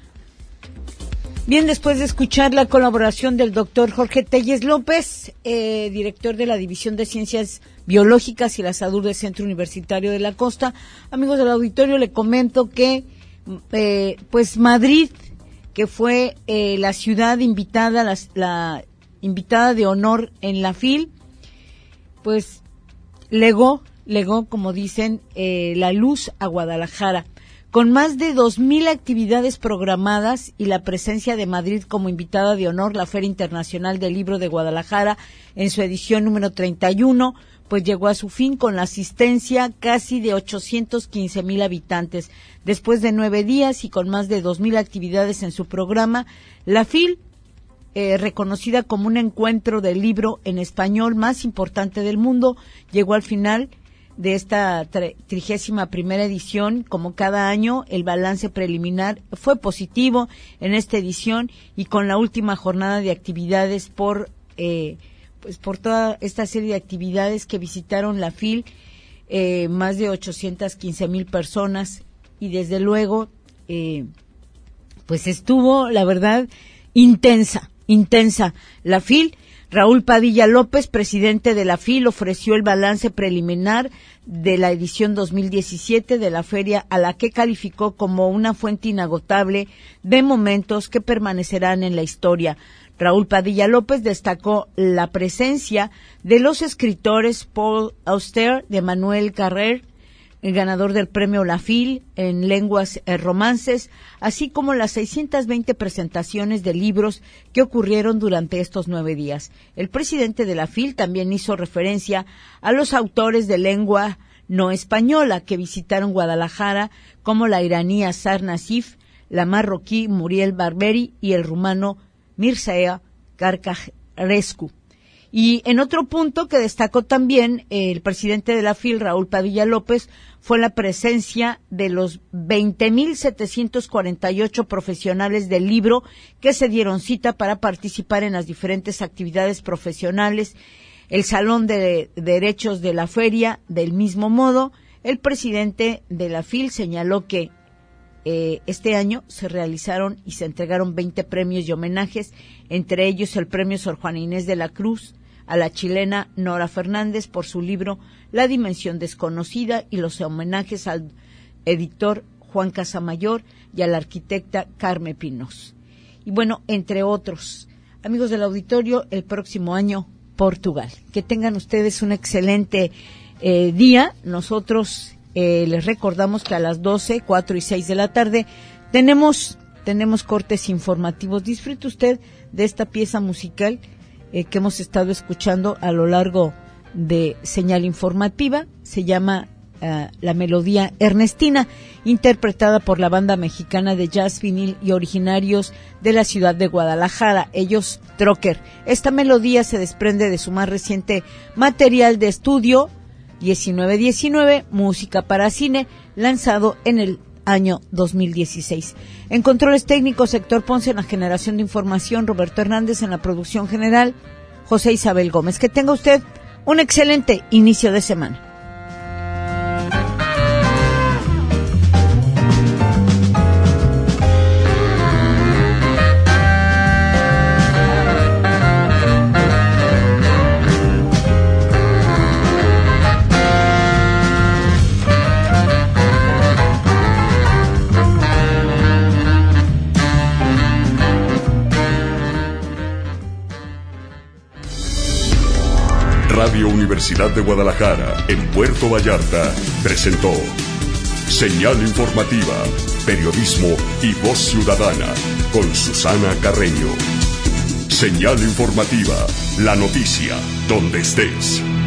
Bien, después de escuchar la colaboración del doctor Jorge Telles López, eh, director de la División de Ciencias Biológicas y la Salud del Centro Universitario de la Costa, amigos del auditorio, le comento que eh, pues Madrid, que fue eh, la ciudad invitada, la, la invitada de honor en la FIL, pues legó, legó, como dicen, eh, la luz a Guadalajara. Con más de dos mil actividades programadas y la presencia de Madrid como invitada de honor, la Feria Internacional del Libro de Guadalajara, en su edición número treinta y uno, pues llegó a su fin con la asistencia casi de ochocientos quince mil habitantes. Después de nueve días y con más de dos mil actividades en su programa, la FIL, eh, reconocida como un encuentro del libro en español más importante del mundo, llegó al final de esta trigésima primera edición. Como cada año, el balance preliminar fue positivo en esta edición y con la última jornada de actividades por eh, pues por toda esta serie de actividades que visitaron la FIL, eh, más de ochocientas quince mil personas y desde luego, eh, pues estuvo, la verdad, intensa, intensa. La F I L, Raúl Padilla López, presidente de la F I L, ofreció el balance preliminar de la edición dos mil diecisiete de la feria, a la que calificó como una fuente inagotable de momentos que permanecerán en la historia. Raúl Padilla López destacó la presencia de los escritores Paul Auster, de Manuel Carrer, el ganador del premio La F I L en lenguas eh, romances, así como las seiscientas veinte presentaciones de libros que ocurrieron durante estos nueve días. El presidente de la F I L también hizo referencia a los autores de lengua no española que visitaron Guadalajara, como la iraní Azar Nassif, la marroquí Muriel Barberi y el rumano Mircea Carcarescu. Y en otro punto que destacó también el presidente de la F I L, Raúl Padilla López, fue la presencia de los veinte mil setecientos cuarenta y ocho profesionales del libro que se dieron cita para participar en las diferentes actividades profesionales. El Salón de Derechos de la Feria, del mismo modo, el presidente de la F I L señaló que eh, este año se realizaron y se entregaron veinte premios y homenajes, entre ellos el premio Sor Juana Inés de la Cruz a la chilena Nora Fernández por su libro La Dimensión Desconocida, y los homenajes al editor Juan Casamayor y a la arquitecta Carmen Pinos. Y bueno, entre otros. Amigos del auditorio, el próximo año Portugal. Que tengan ustedes un excelente eh, día. Nosotros eh, les recordamos que a las doce, cuatro y seis de la tarde tenemos, tenemos cortes informativos. Disfrute usted de esta pieza musical Eh, que hemos estado escuchando a lo largo de Señal Informativa. Se llama uh, La Melodía Ernestina, interpretada por la banda mexicana de jazz vinil y originarios de la ciudad de Guadalajara, ellos Trocker. Esta melodía se desprende de su más reciente material de estudio, diecinueve diecinueve, música para cine, lanzado en el año dos mil dieciséis. En controles técnicos, Héctor Ponce; en la generación de información, Roberto Hernández; en la producción general, José Isabel Gómez. Que tenga usted un excelente inicio de semana. Radio Universidad de Guadalajara, en Puerto Vallarta, presentó Señal Informativa, periodismo y voz ciudadana, con Susana Carreño. Señal Informativa, la noticia, donde estés.